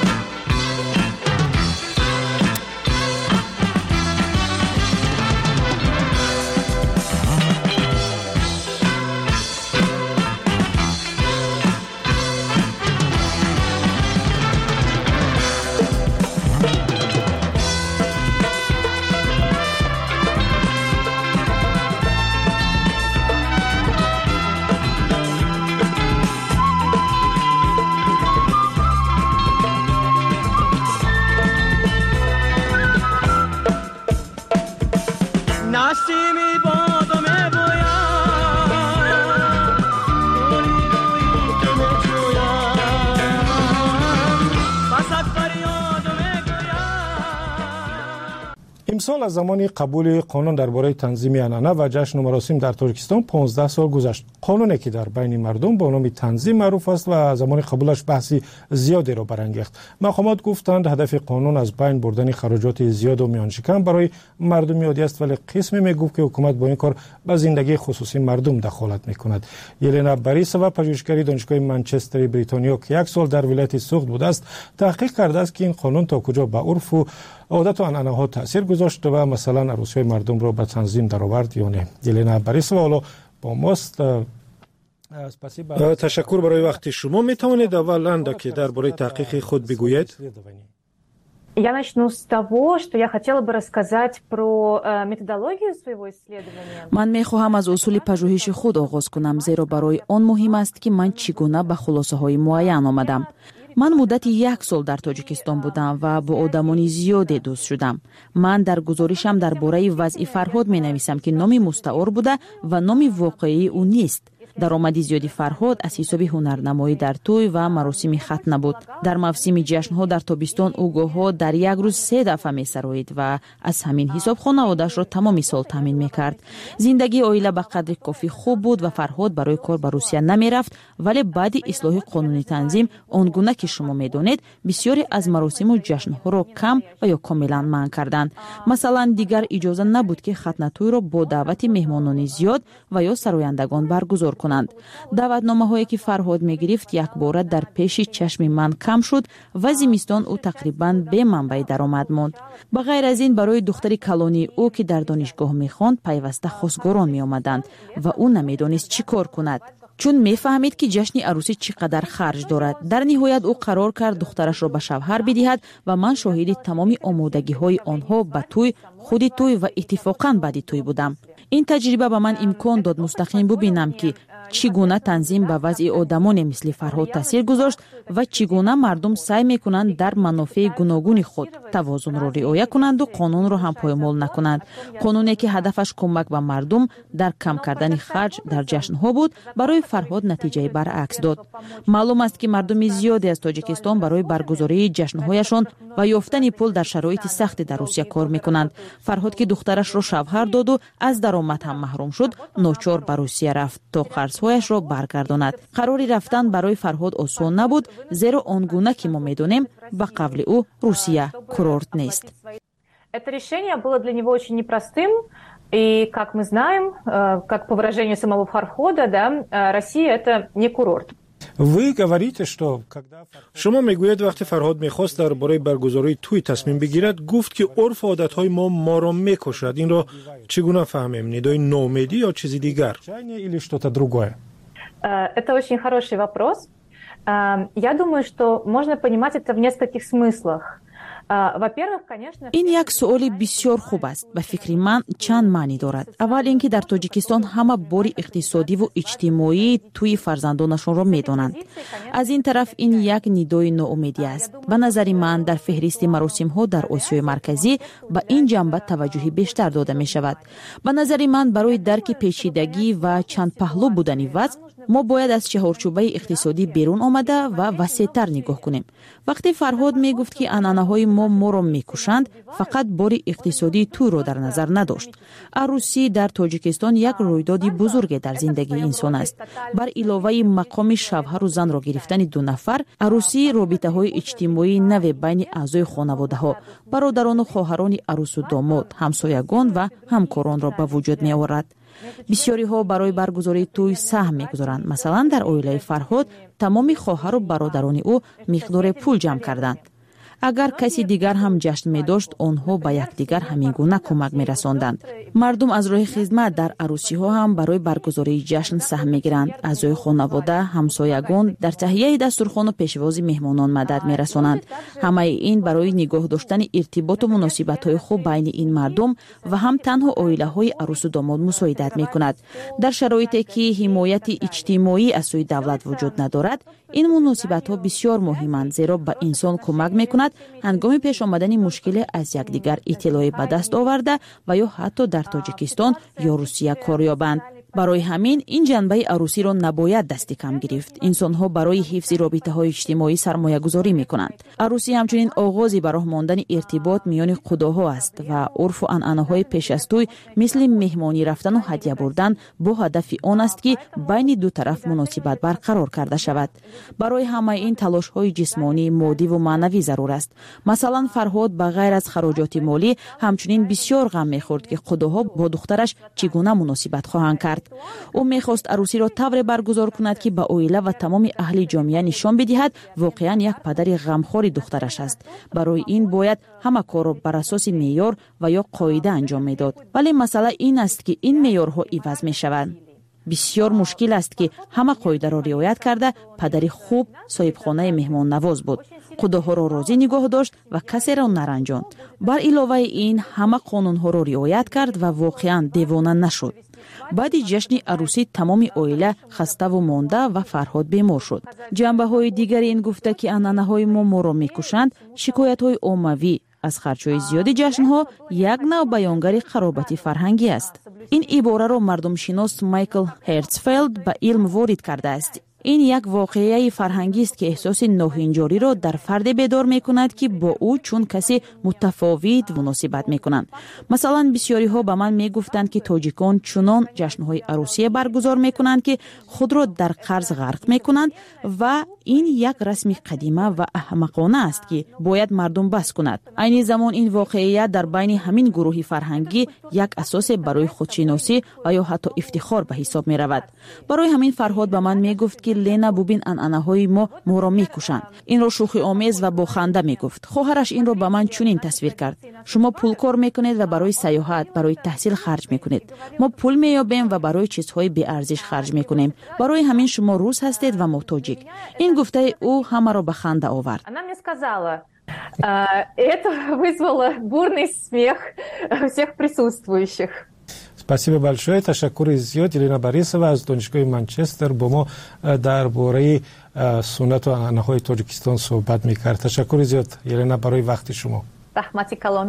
امسال از زمان قبول قانون درباره تنظیم عنعنه و جشن و مراسم در تاجیکستان پانزده سال گذشت. قانونی که در بین مردم با نام تنظیم معروف است و زمان قبولش بحثی زیادی را برانگیخت. مقامات گفتند هدف قانون از بین بردن خراجات زیاد و میان شکن برای مردمیابی است، ولی قسمی میگفت که حکومت با این کار به زندگی خصوصی مردم دخالت میکند. یلنا باریسووا پژوهشگری دانشگاه منچستر بریتانیا که یک سال در ولایت سوخت بوده است، تحقیق کرده است که این قانون تا کجا به عرف و عادت و عنعنه ها تاثیر گذاشت و مثلا عروسی مردم را به تنظیم درآورد یا نه. یلنا باریسووا با ماست. تشکر برای وقت شما. می توانید اولا که درباره تحقیق خود بگویید؟ Я начну с того, что я хотела бы рассказать про методологию своего исследования. من می‌خواهم از اصول پژوهش خود آغاز کنم، زیرا برای آن مهم است که من چگونه به خلاصه‌های معین آمدم. من مدت یک سال در تاجیکستان بودم و با آدمان زیادی دوست شدم. من در گزارشم درباره وضع فرهاد می‌نویسم که نام مستعار بوده و نام واقعی او نیست. درآمدی زیادی فرهاد از حساب هنرنمایی در توی و مراسم ختنه بود. در موسم جشن‌ها در تابستان او گاه‌ها در یک روز سه دفعه می‌سرایید و از همین حساب خانواده‌اش را تمام سال تامین می‌کرد. زندگی عائله به قدر کافی خوب بود و فرهاد برای کار به روسیه نمی‌رفت، ولی بعد اصلاح قانون تنظیم آنگونه که شما می‌دانید بسیاری از مراسم و جشن‌ها را کم و یا کاملاً منع کردند. مثلا دیگر اجازه نبود که ختنه توی را با دعوت مهمانان زیاد و یا سرایندگان برگزار کنند. دعوتنامه‌هایی که فرهاد می‌گرفت یک بار در پیش چشم من کم شد و زمستان او تقریباً به منبع درآمد ماند. به غیر از این برای دختری کلانی او که در دانشگاه می‌خواند پیوسته خواستگاران می‌آمدند و او نمی‌دانست چی کار کند، چون می‌فهمید که جشن عروسی چقدر خرج دارد. در نهایت او قرار کرد دخترش را به شوهر بدهد و من شاهد تمام آمادگی‌های آنها به توی، خود توی و اتفاقاً بعد توی بودم. این تجربه به من امکان داد مستقیم ببینم که چگونه تنظیم به وضع آدمان مثل فرهاد تاثیر گذاشت و چگونه مردم سعی میکنند در منافع گوناگون خود توازن را رعایت کنند و قانون را هم پایمال نکنند. قانونی که هدفش کمک به مردم در کم کردن خرج در جشن‌ها بود، برای فرهاد نتیجه برعکس داد. معلوم است که مردم زیادی از تاجیکستان برای برگزاری جشن‌هایشان و یافتن پول در شرایط سخت در روسیه کار میکنند. فرهاد که دخترش را شوهر داد و از درآمد هم محروم شد، ناچار به روسیه رفت تا قرض‌هایش را برگرداند. قراری رفتن برای فرهاد آسان نبود، زیرا آنگونه که ما می‌دانیم به قول او روسیه کورورت نیست. Это решение было для него очень непростым, и как мы знаем, как по выражению самого Фархода, да, Россия это не курорт. Вы говорите, что когда شما میگوید وقتی فرهاد میخواست درباره برگزاری توی تصمیم بگیرد گفت که عرف و عادت‌های ما ما را میکشد. این را چگونه فهمیم؟ ندای نومیدی یا چیزی دیگر؟ или что-то другое? Это очень хороший вопрос. Я думаю, что можно понимать это в нескольких смыслах. ин як суоли бисёр хуб аст. ба фикри ман чанд маънӣ дорад. аввал ин ки дар тоҷикистон ҳама бори иқтисодиву иҷтимоии тӯи фарзандонашонро медонанд. аз ин тараф ин як нидои ноумедӣ аст. ба назари ман дар феҳристи маросимҳо дар осиёи марказӣ ба ин ҷанба таваҷҷӯҳи бештар дода мешавад. ба назари ман барои дарки печидагӣ ва чандпаҳлӯ будани вазъ мо бояд аз чаҳорчӯбаи иқтисодӣ берун омада ва васеътар нигоҳ кунем. вақте фарҳод мегуфт ки анъанаҳои мо моро мекушанд, фақат бори иқтисодии тӯро дар назар надошт. арӯсӣ дар тоҷикистон як рӯйдоди бузурге дар зиндагии инсон аст. бар иловаи мақоми шавҳару занро гирифтани ду нафар, арӯсӣ робитаҳои иҷтимоии наве байни аъзои хонаводаҳо, бародарону хоҳарони арӯсу домод, ҳамсоягон ва ҳамкоронро ба вуҷуд меоварад. бисёриҳо барои баргузории тӯй саҳм мегузоранд. масалан, дар оилаи Фарҳод тамоми хоҳару бародарони ӯ миқдоре пул ҷамъ карданд. агар каси дигар ҳам ҷашн медошт, онҳо ба якдигар ҳамин гуна кӯмак мерасонданд. мардум аз роҳи хизмат дар арӯсиҳо ҳам барои баргузории ҷашн саҳм мегиранд. аъзои хонавода, ҳамсоягон дар таҳияи дастурхону пешвози меҳмонон мадад мерасонанд. ҳамаи ин барои нигоҳ доштани иртиботу муносибатҳои хуб байни ин мардум ва ҳам танҳо оилаҳои арӯсу домод мусоидат мекунад. дар шароите ки ҳимояти иҷтимоӣ аз сӯи давлат вуҷуд надорад, ин муносибатҳо бисёр муҳиманд, зеро ба инсон кӯмак мекунад ҳангоми пеш омадани мушкиле аз якдигар иттилоӣ ба даст оварда ва ё ҳатто дар тоҷикистон ё русия кор ёбанд. барои ҳамин ин ҷанбаи арӯсиро набояд дасти кам гирифт. инсонҳо барои ҳифзи робитаҳои иҷтимоӣ сармоягузорӣ мекунанд. арӯсӣ ҳамчунин оғози ба роҳ мондани иртибот миёни худоҳо аст ва урфу анъанаҳои пеш аз тӯй мисли меҳмонӣ рафтану ҳадя бурдан бо ҳадафи он аст ки байни ду тараф муносибат барқарор карда шавад. барои ҳамаи ин талошҳои ҷисмонӣ, моддиву маънавӣ зарур аст. масалан, Фарҳод ба ғайр аз хароҷоти молӣ ҳамчунин бисёр ғам мехӯрд ки худоҳо бо духтараш чӣ гуна муносибат хоҳанд кард. ӯ мехост арӯсиро тавре баргузор кунад ки ба оила ва тамоми аҳли ҷомеа нишон бидиҳад воқеан як падари ғамхори духтараш аст. барои ин бояд ҳама корро бар асоси меъёр ва ё қоида анҷом медод. вале масъала ин аст ки ин меъёрҳо иваз мешаванд. бисёр мушкил аст ки ҳама қоидаро риоят карда падари хуб соҳибхонаи меҳмоннавоз буд. худоҳоро розӣ нигоҳ дошт ва касеро наранҷонд. бар иловаи ин ҳама қонунҳоро риоят кард ва воқеан девона нашуд. баъди ҷашни арӯсӣ тамоми оила хаставу монда ва Фарҳод бемор шуд. ҷанбаҳои дигари ин гуфта ки анъанаҳои мо моро мекушанд, шикоятҳои оммавӣ аз харчҳои зиёди ҷашнҳо як навъ баёнгари харобати фарҳангӣ аст. ин ибораро мардумшинос Майкл Херцфелд ба илм ворид кардааст. ин як воқеаи фарҳангист ки эҳсоси ноҳинҷориро дар фарде бедор мекунад ки бо ӯ чун каси мутафовит муносибат мекунанд. масалан, бисёриҳо ба ман мегуфтанд ки тоҷикон чунон ҷашнҳои арӯсие баргузор мекунанд ки худро дар қарз ғарқ мекунанд ва ин як расми қадима ва аҳмақона аст ки бояд мардум бас кунад. айни замон ин воқеия дар байни ҳамин гурӯҳи фарҳангӣ як асосе барои худшиносӣ ва ё ҳатто ифтихор ба ҳисоб меравад. барои ҳамин Фарҳод ба ман мегуфт ки лена бубин анъанаҳои мо моро мекушанд. инро шӯхиомез ва бо ханда мегуфт. хоҳараш инро ба ман чунин тасвир кард: шумо пулкор мекунед ва барои саёҳат, барои таҳсил харҷ мекунед. мо пул меёбем ва барои чизҳои беарзиш харҷ мекунем. барои ҳамин шумо рус ҳастед ва мо тоҷик. ин гуфтаи ӯ ҳамаро ба ханда овард. Она мне сказала, это вызвало бурный смех всех присутствующих. спасибо большое. Ташаккури зиёд. Елена Борисова аз донишгоҳи Манчестер бо мо дар бораи суннату анъанаҳои Тоҷикистон суҳбат мекард. Ташаккури зиёд, Елена, барои вақти шумо. Рахмати калон.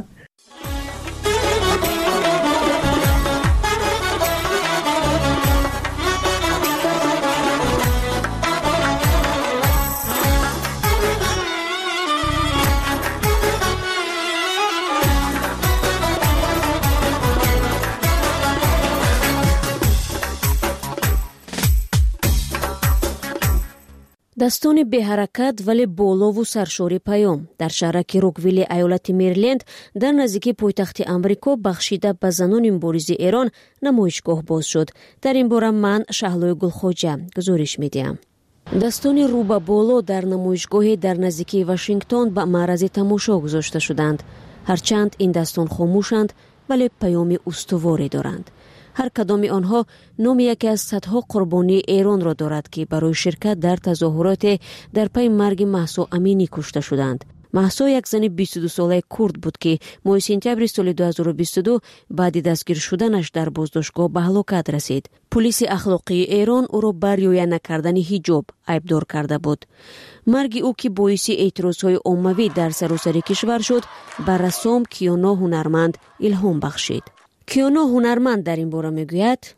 дастони беҳаракат вале болову саршори паём дар шаҳраки Роквилли аёлати Мэриленд дар наздикии пойтахти Амрико бахшида ба занони муборизи Эрон намоишгоҳ боз шуд. дар ин бора ман Шаҳлои Гулхоҷа гузориш медиҳам. دستان رو به بالا در نمایشگاهی در نزدیکی واشنگتن به معرض تماشا گذاشته شدند. هرچند این دستان خاموشند ولی پیام استواری دارند. هر کدام آنها نام یکی از صدها قربانی ایران را دارد که برای شرکت در تظاهرات در پی مرگ مهسا امینی کشته شدند. مهسا یک زن بیست و دو ساله کرد بود که ماه سپتامبر سال دو هزار و بیست و دو بعد دستگیر شدنش در بازداشتگاه به هلاکت رسید. پلیس اخلاقی ایران او را بر رعایت نکردن حجاب عیبدار کرده بود. مرگ او که باعث اعتراضهای عمومی در سراسر کشور شد، بر رسام کیانا هنرمند الهام بخشید. کیانا هنرمند در این باره میگوید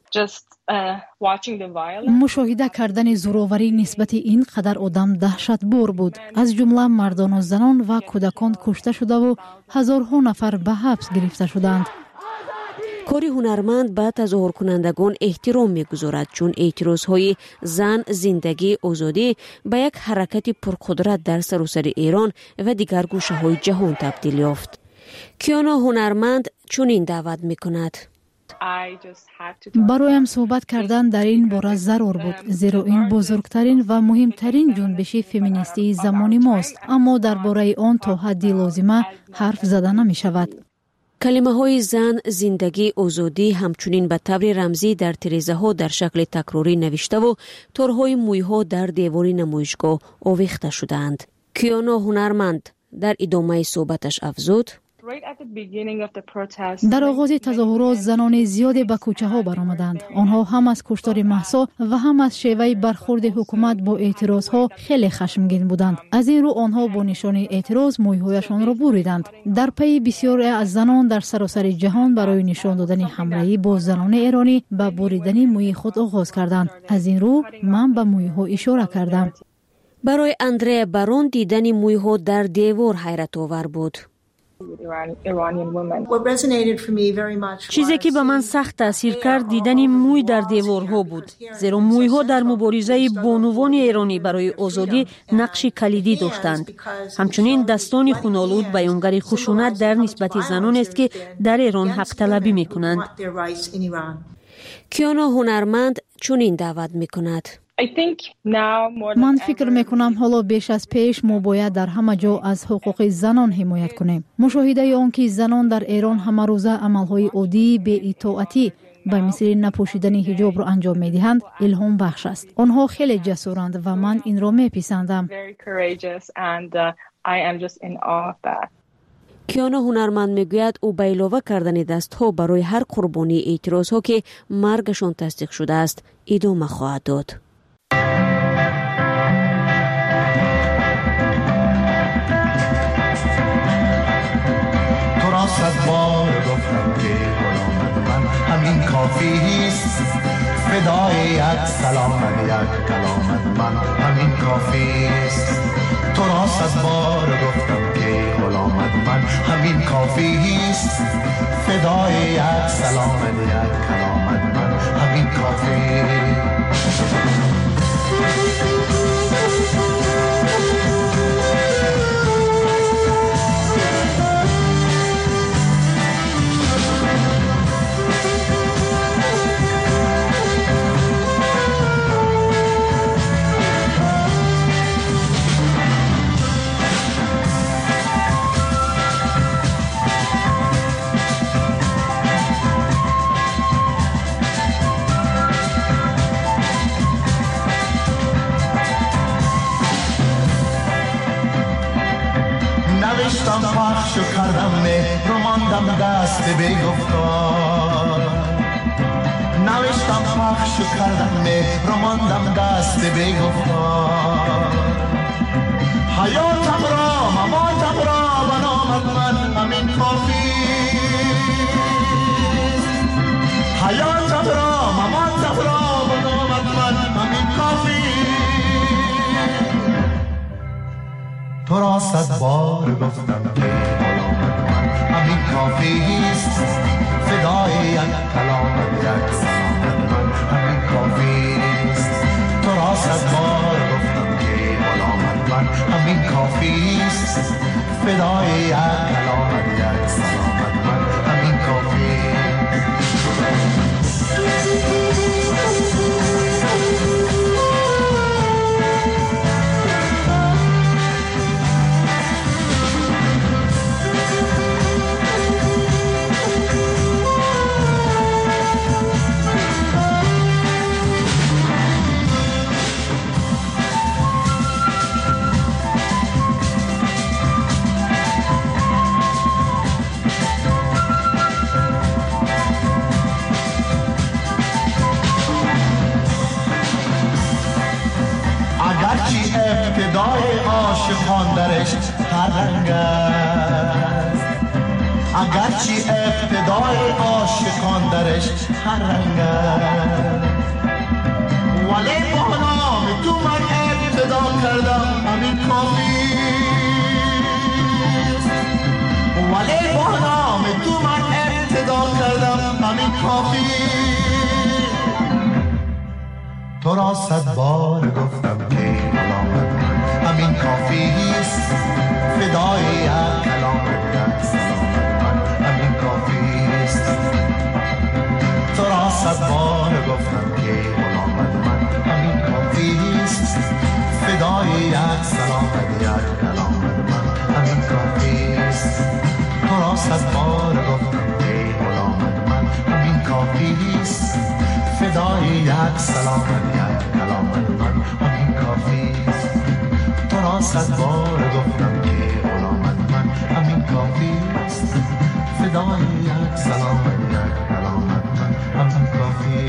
مشاهده کردن زورآوری نسبت این قدر آدم دهشتبار بود. از جمله مردان و زنان و کودکان کشته شده و هزارها نفر به حبس گرفته شدند. کاری هنرمند به تظاهر کنندگان احترام می‌گذارد، چون اعتراضهای زن، زندگی، آزادی به یک حرکت پرقدرت در سراسر ایران و دیگر گوشه‌های جهان تبدیل یافت. کیانا هنرمند چنین دعوت می‌کند: برایم صحبت کردن در این باره ضرور بود، زیرا این بزرگترین و مهمترین جنبش فمینیستی زمان ماست، اما درباره آن تا حدی لازمه حرف زده نمی شود. کلمه های زن، زندگی، آزادی همچنین به طور رمزی در تریزه ها در شکل تکراری نوشته و تارهای موی ها در دیوار نمایشگاه آویخته شدند. کیانا هنرمند در ادامه صحبتش افزود: در آغاز تظاهرات زنان زیادی به کوچه ها برآمدند. آنها هم از کشتار مهسا و هم از شیوه برخورد حکومت با اعتراض ها خیلی خشمگین بودند. از این رو آنها با نشان اعتراض مویهایشان را بریدند. در پی بسیاری از زنان در سراسر جهان برای نشان دادن همراهی با زنان ایرانی به بریدن موی خود آغاز کردند. از این رو من به مویه ها اشاره کردم. برای اندره برون دیدن مویه ها در دیوار حیرت آور بود. چیزی که به من سخت تاثیر کرد دیدن موی در دیوارها بود، زیرا مویها در مبارزه بانوان ایرانی برای آزادی نقش کلیدی داشتند. همچنین دستان خونالود بیانگر خشونت در نسبت زنان است که در ایران حق طلبی می کنند. کیانا هنرمند چنین دعوت می کند: من فکر میکنم حالا بیش از پیش ما باید در همه جا از حقوق زنان حمایت کنیم. مشاهده آن که زنان در ایران همه روزه عملهای عادی بی اطاعتی به مثل نپوشیدن حجاب را انجام میدهند الهام بخش است. آنها خیلی جسورند و من این را میپسندم. کیانا هنرمند میگوید او به علاوه کردن دستها برای هر قربانی اعتراض ها که مرگشان تصدیق شده است ادامه خواهد داد. صد بار گفتم که غلامت من همین کافیست، فدای یک سلامت یک کلامت من همین کافیست. تو را صد بار گفتم که غلامت من همین کافیست، فدای یک سلامت یک کلامت من همین کافیست. نوشتم پخش و کردم مهر و ماندم دست بی گفتار. نوشتم پخش و کردم مهر و ماندم دست بی گفتار. حیاتم را مماتم را بنامد من همین کافیست. حیاتم را مماتم را بنامد من همین کافیست. تو را صد بار گفتم که غلامت من همین کافیست، فدای یک کلامت یک سلامت من همین کافیست. تو را صد بار گفتم که غلامت من همین کافیست، فدای یک کلامت یک سلامت من همین کافیست. فدای عاشقان درش هر رنگ است اگرچه ابتدای عاشقان درش هر رنگ است ولی با نام تو من ابتدا کردم همین کافی ولی با نام تو من ابتدا کردم همین کافی تو را صد بار گفتم که ملامت من همین کافی است فدای یک کلام یک سلامت من همین کافی است تو را صد بار گفتم که ملامت من همین کافی است فدای یک سلامت یک کلامت من همین کافی است تو را صد بار گفتم که ملامت من همین کافی است فدای یک سلامت یک کلامت من همین کافی است تو را صد بار گفتم که غلامت من همین کافی است فدای یک سلامت یک کلامت من همین کافی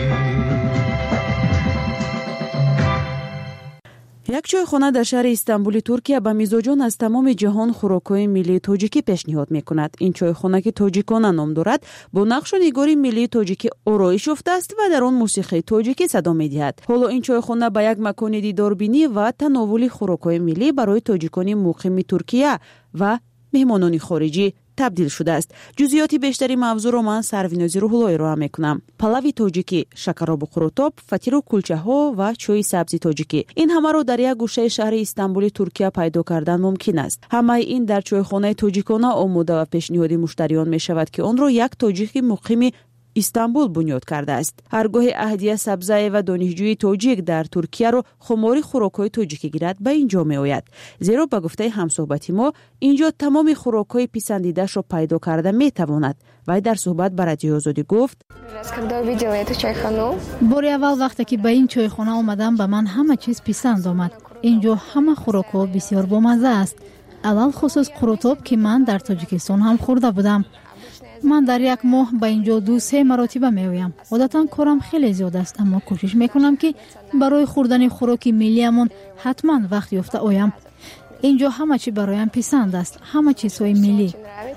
یک چایخانه در شهر استانبول ترکیه به میزبان از تمام جهان خوراک‌های ملی تاجیکی پیشنهاد می‌کند. این چایخانه که تاجیکانه نام دارد با نقش و نگاری ملی تاجیکی آرایش یافته است و در آن موسیقی تاجیکی صدا می‌دهد. حالا این چایخانه به یک مکان دیداربینی و تناول خوراک‌های ملی برای تاجیکان مقیم ترکیه و مهمانان خارجی تبدیل شده است. جزئیات بیشتری موضوع را من سروینازی روح‌اللهی را میکنم. پلاوی تاجیکی، شکراب و قروتاب، فطیر و کلچه ها و چای سبزی تاجیکی. این همه را در یک گوشه شهر استانبول ترکیه پیدا کردن ممکن است. همه این در چایخانه تاجیکانه آماده و پیشنهاد مشتریان می شود که آن را یک تاجیکی مقیم استانبول بنیاد کرده است. هرگاه اهدیه سبزی و دانشجوی تاجیک در ترکیه را خماری خوراک‌های تاجیکی گیرد به اینجا می آید. زیرا به گفته همصحبت ما اینجا تمام خوراک‌های پسندیده‌اش را پیدا کرده می تواند. و در صحبت با رادیو آزادی گفت: باری اول وقتی که به این چایخانه آمدم به من همه چیز پسند آمد. اینجا همه خوراک‌ها بسیار بامزه است. علل خصوص قروتاب که من در تاجیکستان هم خورده بودم. من در یک ماه به اینجا دو سه مرتبه میایم. عادتا کارم خیلی زیاد است اما کوشش میکنم که برای خوردن خوراک ملیمون حتما وقت یافته آیم. اینجا همه چی برایم پسند است. همه چیزهای ملی.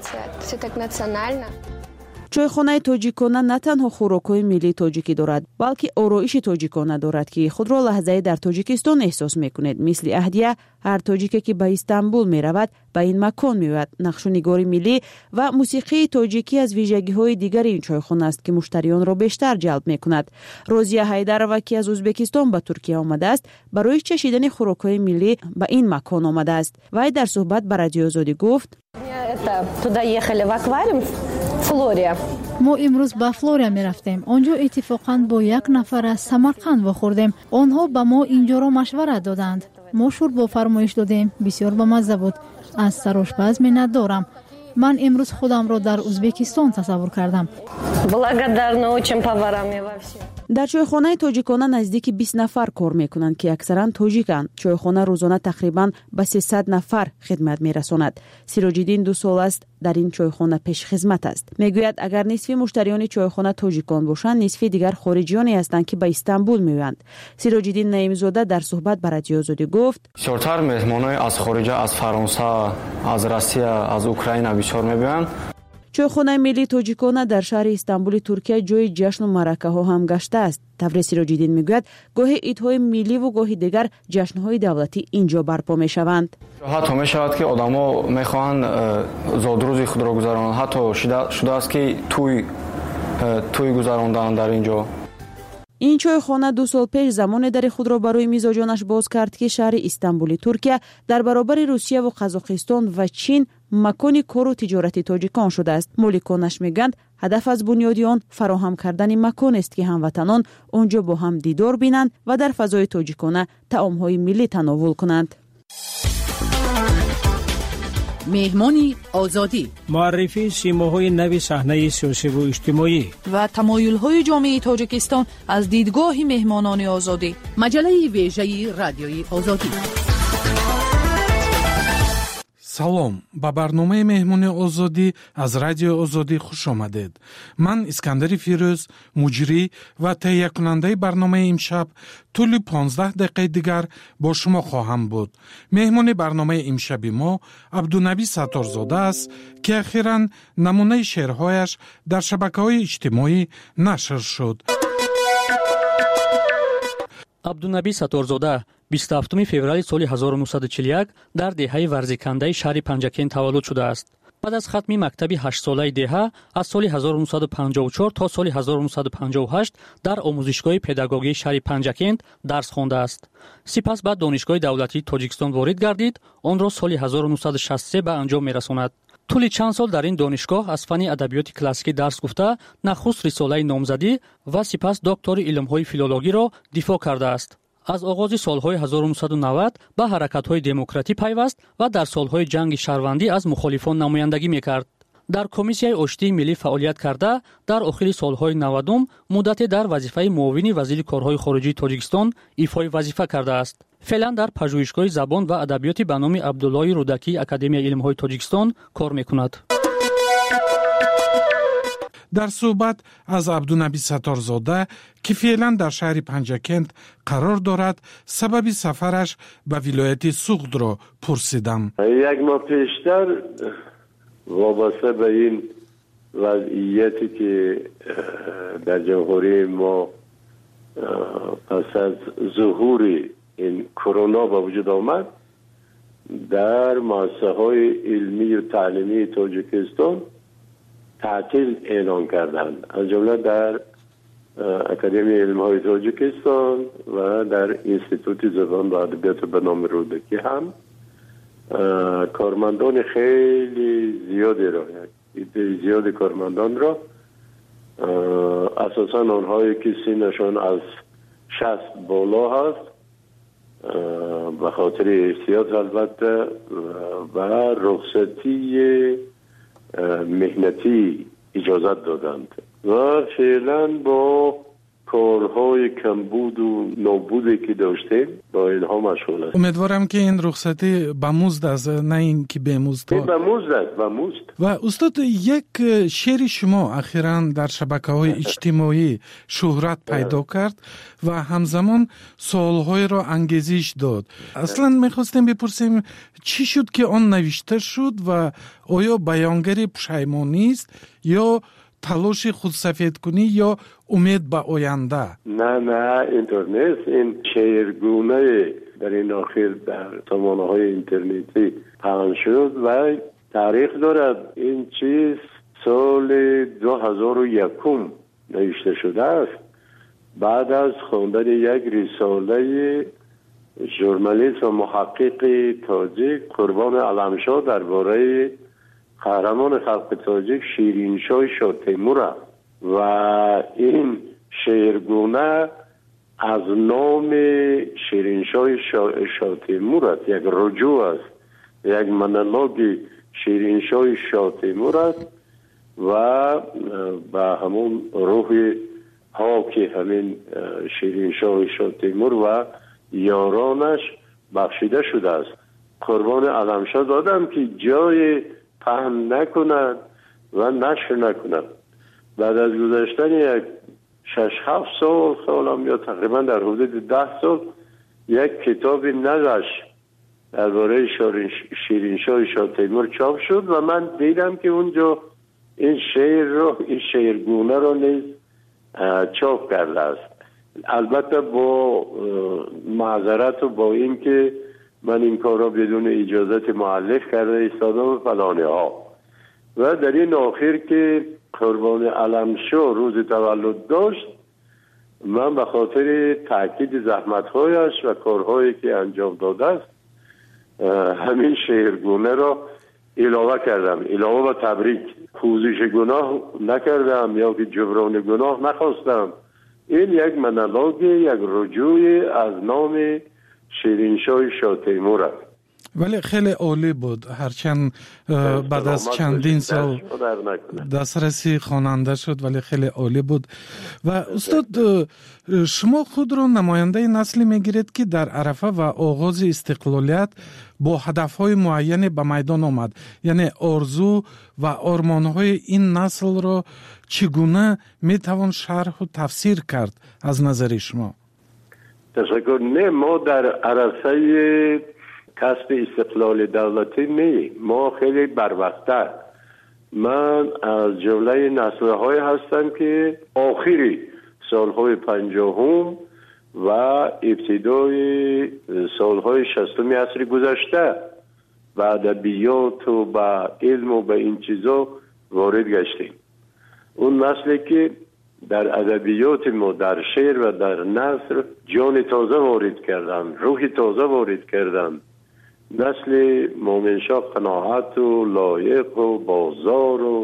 چایخانه تاجیکانه نه تنها خوراک‌های ملی تاجیکی دارد بلکه آرایش تاجیکانه دارد که خود را لحظه‌ای در تاجیکستان احساس می‌کنید. مثل اهدیه هر تاجیکی که به استانبول می‌رود به این مکان می‌آید. نقش و نگاری ملی و موسیقی تاجیکی از ویژگی‌های دیگر این چایخانه است که مشتریان را بیشتر جلب می‌کند. روزیه حیدرова که از ازبکستان به ترکیه آمده است برای چشیدن خوراک‌های ملی به این مکان آمده است. وی در صحبت با رادیو آزادی گفت: فلوریا. ما امروز به فلوریا می رفتیم. آنجا اتفاقاً با یک نفر از سمرقند بخوردیم. آنها به ما اینجا را مشورت دادند. ما شوربا فرمایش دادیم. بسیار بامزه بود. از سرآشپز منت دارم. من امروز خودم را در ازبکستان تصور کردم. در چایخانه تاجیکانه نزدیک بیست نفر کار میکنند که اکثرا تاجیکند. چایخانه روزانه تقریبا به سیصد نفر خدمت میرساند. سیراج‌الدین دو سال است در این چایخانه پیش خدمت است. میگوید اگر نصف مشتریان چایخانه تاجیکان باشند، نصف دیگر خارجیانی هستند که به استانبول میآیند. سیراج‌الدین نعیم‌زاده در صحبت با رادیو آزادی گفت: بسیارتر مهمانای از خارج، از فرانسه، از روسیه، از اوکراین بسیار میآیند. چایخانه ملی تاجیکانه در شهر استانبول ترکیه جای جشن و مرکه ها هم گشته است. تبریز سیراج‌الدین میگوید گاهی عیدهای ملی و گاهی دیگر جشن‌های دولتی اینجا برپا میشوند. حتی میشود که آدما میخواهند زادروزی خود را گذرانند. حتی شده است که توی توی گذراندن در اینجا. این چایخانه دو سال پیش زمان در خود را برای میزبانانش باز کرد که شهر استانبول ترکیه در برابر روسیه و قزاقستان و چین مکان کار و تجارت تاجیکان شده است. مالکانش میگند هدف از بنیاد آن فراهم کردن مکان است که هموطنان آنجا با هم دیدار بینند و در فضای تاجیکانه طعام‌های ملی تناول کنند. مهمانی آزادی، معرفی سیماهای نو صحنه سیاسی و اجتماعی و تمایل‌های جامعه تاجیکستان از دیدگاه مهمانان آزادی. مجله ویژه رادیوی آزادی. салом, ба барномаи меҳмони озодӣ аз радиои озодӣ хуш омадед. Ман Искандари Фирӯз, муҷрӣ ва таҳиякунандаи барномаи имшаб тӯли понздаҳ дақиқаи дигар бо шумо хоҳам буд. меҳмони барномаи имшаби мо Абдунаби Сатторзода аст, ки ахиран намунаи шеърҳояш дар шабакаҳои иҷтимоӣ нашр шуд. абдунаби Сатторзода бисту ҳафтуми феврали соли ҳазору нуҳсаду чилу як дар деҳаи варзикандаи шаҳри Панҷакен таваллуд шудааст. баъд аз хатми мактаби ҳаштсолаи деҳа аз соли ҳазору нуҳсаду панҷоҳу чор то соли ҳазору нуҳсаду панҷоҳу ҳашт дар омӯзишгоҳи педагогии шаҳри Панҷакент дарс хондааст. сипас ба донишгоҳи давлатии Тоҷикистон ворид гардид, онро соли ҳазору нуҳсаду шасту се ба анҷом мерасонад. тӯли чанд сол дар ин донишгоҳ аз фанни адабиёти классикӣ дарс гуфта, нахуст рисолаи номзадӣ ва сипас доктори илмҳои филологиро дифоъ кардааст. аз оғози солҳои ҳазору нуҳсаду навад ба ҳаракатҳои демократӣ пайваст ва дар солҳои ҷанги шаҳрвандӣ аз мухолифон намояндагӣ мекард. дар комиссияи оштии миллӣ фаъолият карда, дар охири солҳои навадум муддате дар вазифаи муовини вазири корҳои хориҷии Тоҷикистон ифои вазифа кардааст. феълан дар пажӯҳишгоҳи забон ва адабиёти ба номи Абдуллои Рудакии Академияи илмҳои Тоҷикистон кор мекунад. дар суҳбат аз Абдунаби Сатторзода, ки феълан дар шаҳри Панҷакент қарор дорад, сабаби сафараш ба вилояти Суғдро пурсидам. як моҳ пештар вобаста ба ин вазъияте ки дар ҷамҳурии мо пас аз зуҳури ин корона ба вуҷуд омад, дар муассисаҳои илмию таълимии Тоҷикистон تعطیل اعلان کردند، از جمله در اکادمی علم‌های تاجیکستان و در اینستیتوت زبان و ادبیات به نام رودکی هم کارمندان خیلی زیادی را زیاد کارمندان را اساساً آنهایی که سنشان از شصت بالا هست به خاطر احتیاط البته و رخصتی مهنتی اجازت دادند و فعلا با کارهای کمبود و نابودی که داشتیم با اینها مشغول است. امیدوارم که این رخصتی به مزد است، نه این که به مزد. به مزد است، به مزد. و استاد، یک شعر شما اخیراً در شبکه‌های اجتماعی شهرت پیدا کرد و همزمان سوال‌های را انگیزش داد. اصلاً می‌خواستیم بپرسیم چی شد که آن نوشته شد و آیا بیانگر پشیمانی است یا تلاش خودسفید کنی یا امید به آینده؟ نه نه اینطور نیست. این شعرگونه در این آخر در سامانه‌های اینترنتی پخش شد و تاریخ دارد. این چیز سال دو هزار و یک نوشته شده است، بعد از خواندن یک رساله ژورنالیست و محقق تاجیک قربان علمشاه درباره قهرمان خلق تاجیک شیرینشاه شاه تیمور است و این شعرگونه از نام شیرینشاه شاه تیمور است، یک رجوع است، یک مونولوگ شیرینشاه شاه تیمور است و به همون روح ها که همین شیرینشاه شاه تیمور و یارانش بخشیده شده است. قربان علمشاه دادم که جای پهن نکنند و نشر نکنند. بعد از گذشتن یک شش هفت سال سالم یا تقریبا در حدود ده سال یک کتاب نگشت درباره شیرینشاه شاه تیمور چاپ شد و من دیدم که اونجا این شعر رو این شعرگونه رو نیز چاپ کرده است. البته با معذرت و با این که من این کار را بدون اجازت مؤلف کرده ایستادم فلانه ها. و در این آخر که قربان علمشاه روز تولد داشت، من به خاطر تاکید زحمت‌هایش و کارهایی که انجام داده است همین شعرگونه را علاوه کردم، علاوه و تبریک. پوزش گناه نکردم یا که جبران گناه نخواستم. این یک مونولوگ، یک رجوع از نام شیرینشاه شاه تیمور است. ولی خیلی عالی بود، هرچند بعد از چندین سال دسترسی خواننده شد ولی خیلی عالی بود. و استاد شما خود را نماینده نسلی میگیرید که در عرفه و آغاز استقلالیت با هدفهای معینی به میدان آمد، یعنی آرزو و آرمانهای این نسل را چگونه میتوان شرح و تفسیر کرد از نظر شما؟ تشکر. نه، ما در عرصه کسب استقلال دولتی نه، ما خیلی بروقت‌تر. من از جمله نسل‌های هستم که آخری سالهای پنجاهم و ابتدای سالهای شصتم عصر گذشته به ادبیات و به علم و به این چیزا وارد گشتیم. اون نسلی که در ادبیات ما، در شعر و در نثر جان تازه وارد کردن، روح تازه وارد کردن. نسل مومنشاه قناعت و لایق و بازار و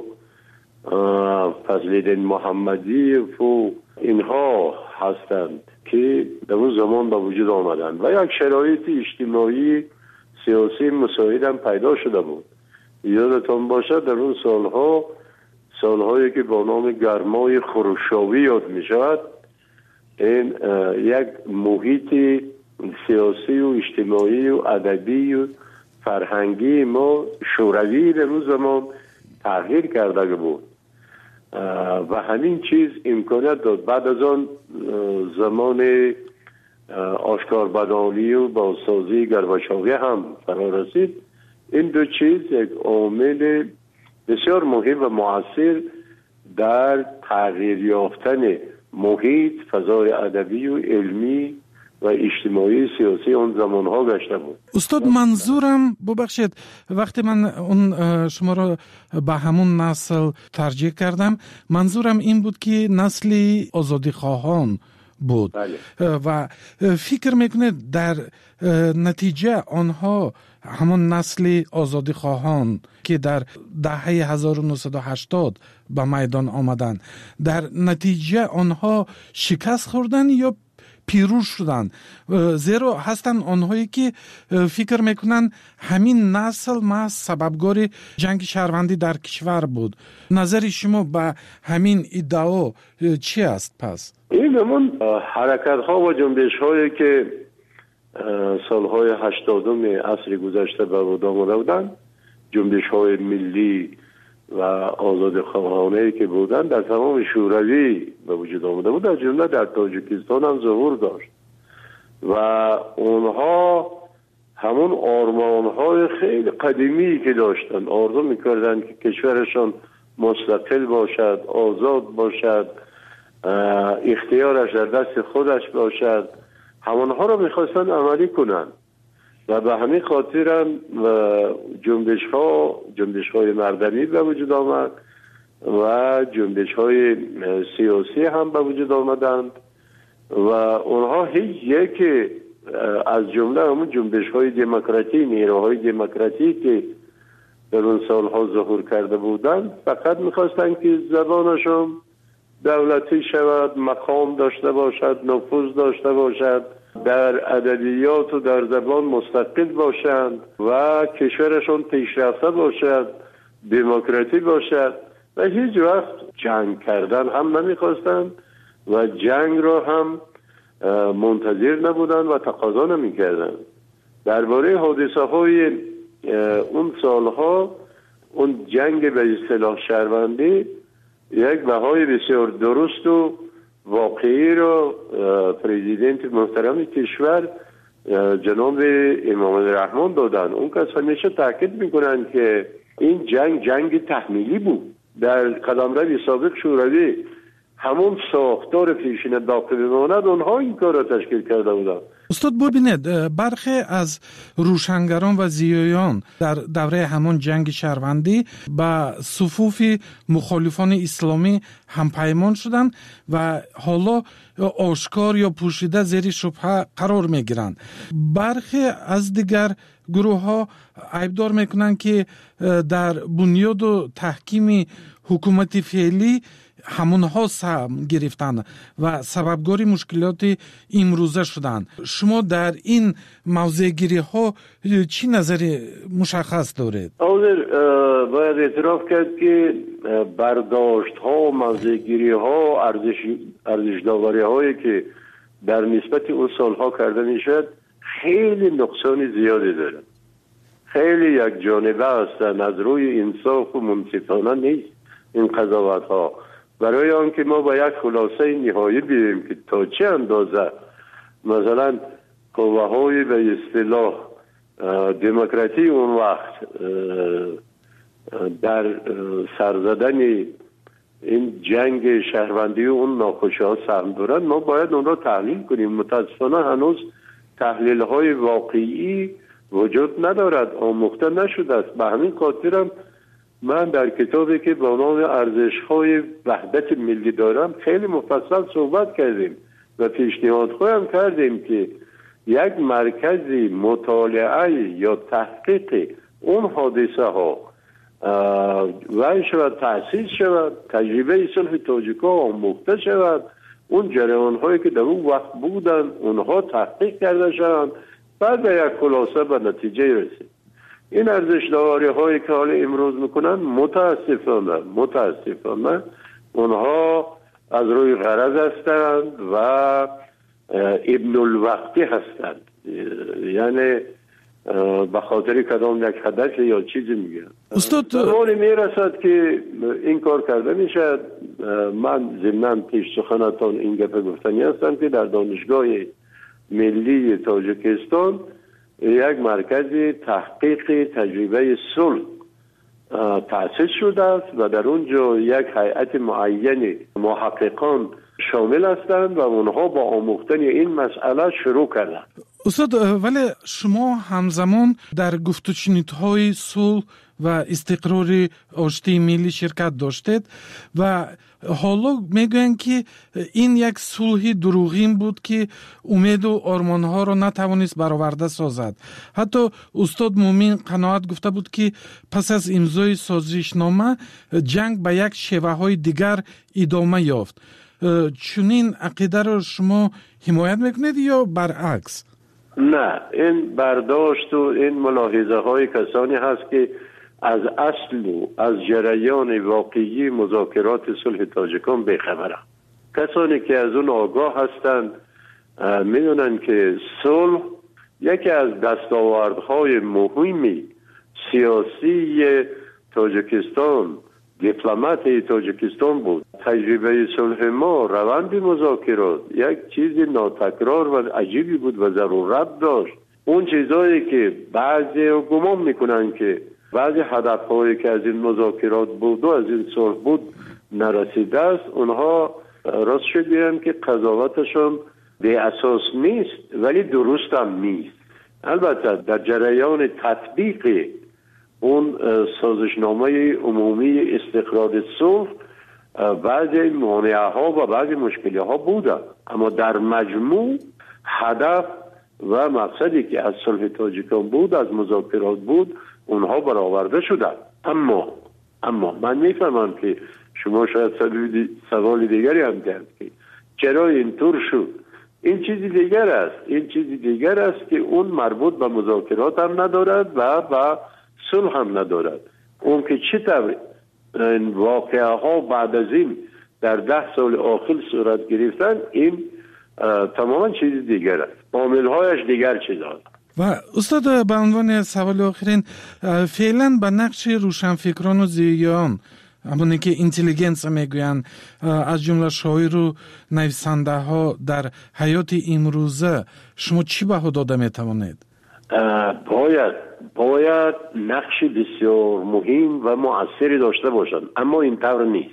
فضل‌الدین محمدی و اینها هستند که در اون زمان به وجود آمدند و یک شرایط اجتماعی سیاسی مساعد هم پیدا شده بود. یادتان باشد در اون سالها، سالهایی که با نام گرمای خروشاوی یاد می شود، این یک محیط سیاسی و اجتماعی و ادبی و فرهنگی ما شوروی در اون زمان تغییر کرده بود و همین چیز امکانیت داد. بعد از آن زمان آشکار بدانی و بازسازی گرباچوی هم فرا رسید. این دو چیز یک عامل بسیار مهم و مؤثر در تغییر یافتن محیط، فضای ادبی و علمی و اجتماعی سیاسی اون زمانها گشته بود. استاد منظورم ببخشید، وقتی من اون شما را به همون نسل ترجیح کردم، منظورم این بود که نسلی آزادی خواهان بود. بله. و فکر میکنه در نتیجه آنها همون نسل آزادی خواهان که در دهه هزار و نهصد و هشتاد به میدان آمدن، در نتیجه آنها شکست خوردن یا پیروز شدن؟ زیرا هستن آنهایی که فکر میکنن همین نسل ما سببگار جنگ شهروندی در کشور بود. نظر شما به همین ادعا چی است پس؟ این همون حرکت ها و جنبش هایی که سالهای هشتادم عصر گذشته به وجود آمده بودند، جنبش های ملی و آزاد خواهانه که بودند در تمام شوروی به وجود آمده بود، از جمله در تاجیکستان هم ظهور داشت و اونها همون آرمانهای خیلی قدیمی که داشتن، آرزو میکردن که کشورشان مستقل باشد، آزاد باشد، اختیارش در دست خودش باشد، همونها رو میخواستن عملی کنن و به همین خاطر هم جنبش ها جنبش های مردمی به وجود آمد و جنبش های سیاسی هم به وجود آمدند و اونها هیچ یک از جمله همون جنبش های دموکراتی، نیروهای دموکراتی که در اون سالها ظهور کرده بودند فقط میخواستن که زبانشون دولتی شود، مقام داشته باشد، نفوذ داشته باشد، در ادبیات و در زبان مستقل باشند و کشورشون پیشرفته باشد، دموکراتی باشد و هیچ وقت جنگ کردن هم نمیخواستند و جنگ را هم منتظر نبودند و تقاضا نمیکردند. درباره حادثه های اون سالها، اون جنگ به اصطلاح شهروندی یک بهای بسیار درست و واقعی را پرزیدنت محترم کشور جناب امام الرحمن دادن. اون کس همیشه تاکید میکنن که این جنگ جنگ تحمیلی بود. در قلمرو سابق شوروی همون ساختار پیشین باقی بماند، اونها این کار را تشکیل کرده بودن. استاد ببینید، برخی از روشنگران و زیایان در دوره همون جنگ شهروندی به صفوف مخالفان اسلامی هم پیمان شدند و حالا آشکار یا پوشیده زیر شبهه قرار می گیرند. برخی از دیگر گروه ها عیبدار میکنند که در بنیاد و تحکیم حکومت فعلی همونها سهم گرفتن و سببگاری مشکلات امروزه شدن. شما در این موضوع گیری ها چی نظر مشخص دارید؟ حاضر باید اعتراف کرد که برداشت ها، موضوع گیری ها، ارزش ارزش داوری هایی که در نسبت اون سالها کرده میشد خیلی نقصان زیادی داره، خیلی یک جانبه هستن، از روی انصاف و منصفانه نیست این قضاوت ها. برای آنکه ما با یک خلاصه نهایی بیاییم که تا چه اندازه مثلا قوه های به اصطلاح دموکراسی اون وقت در سرزدن این جنگ شهروندی و اون ناخوشی ها سهم دارن، ما باید اون را تحلیل کنیم. متاسفانه هنوز تحلیل های واقعی وجود ندارد، آموخته نشده است. به همین خاطرم من در کتابی که با نام ارزش های وحدت ملی دارم خیلی مفصل صحبت کردیم و پیشنهاد خواهم کردیم که یک مرکزی مطالعه یا تحقیق اون حادثه ها و شود تأسیس شود، تجربه صلح تاجیک‌ها آموخته شود، اون جریان هایی که در اون وقت بودن اونها تحقیق کرده شوند، بعد به یک خلاصه به نتیجه رسید. این ارزش داوری هایی که حالا امروز میکنن متاسفانه متاسفانه اونها از روی غرض هستند و ابن الوقتی هستند، یعنی به خاطر کدام یک هدف یا چیزی میگن. استاد زمانی میرسد که این کار کرده میشد. من ضمناً پیش سخنتان این گپ گفتنی هستم که در دانشگاه ملی تاجیکستان یک مرکز تحقیق تجربه صلح تأسیس شده است و در اونجا یک هیئت معین محققان شامل هستند و اونها با آموختن این مسئله شروع کردند. استاد ولی شما همزمان در گفت و شنودهای صلح و استقرار آشتی ملی شرکت داشتید و حالا میگوین که این یک صلح دروغین بود که امید و آرمانها را نتوانست برآورده سازد. حتی استاد مومین قناعت گفته بود که پس از امضای سازشنامه جنگ به یک شیوه های دیگر ادامه یافت. چنین عقیده را شما حمایت میکنید یا برعکس؟ نه، این برداشت و این ملاحظه های کسانی هست که از اصل و از جریان واقعی مذاکرات صلح تاجیکان بیخبرند. کسانی که از اون آگاه هستند میدونن که صلح یکی از دستاوردهای مهمی سیاسی تاجیکستان، دیپلمات تاجیکستان بود. تجربه صلح ما، روند مذاکرات یک چیز ناتکرار و عجیبی بود و ضرورت داشت. اون چیزایی که بعضی گمان میکنن که بعضی هدفهایی که از این مذاکرات بود و از این صلح بود نرسیده است، اونها راست شد بیان که قضاوتشون به اساس نیست ولی درست هم نیست. البته در جریان تطبیق اون سازشنامه عمومی استقرار صلح بعضی مانعه ها و بعضی مشکلی ها بوده، اما در مجموع هدف و مقصدی که از صلح تاجیکان بود، از مذاکرات بود، اونها برآورده شده. اما اما من میفهمم که شما شاید سوال دیگری هم کرد که چرا اینطور شد. این چیزی دیگر است این چیزی دیگر است که اون مربوط به مذاکرات هم ندارد و به صلح هم ندارد. اون که چطور این واقعه ها بعد از این در ده سال آخر صورت گرفتن، این تماما چیز دیگر است، عامل هایش دیگر چیز هست. و استاد به عنوان سوال آخرین، فعلا به نقش روشنفکران و زیان، همونی که اینتلیجنس میگوین، از جمله شاعر و نویسنده ها در حیات امروزه شما چی بها داده میتوانید؟ باید باید نقش بسیار مهم و مؤثری داشته باشند، اما این طور نیست.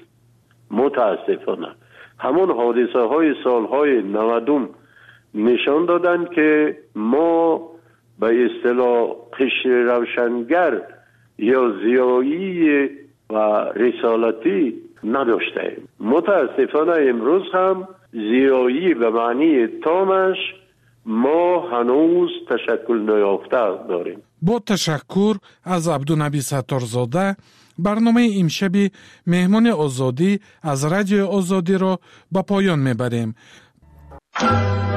متاسفانه همون حادثه های سالهای نودم نشان دادن که ما به اصطلاح قشر روشنگر یا زیایی و رسالتی نداشتیم. متاسفانه امروز هم زیایی به معنی تامش ما هنوز تشکل نیافته داریم. با تشکر از عبدالنبی ستارزاده برنامه امشبی مهمان آزادی از رادیو آزادی را به پایان میبریم.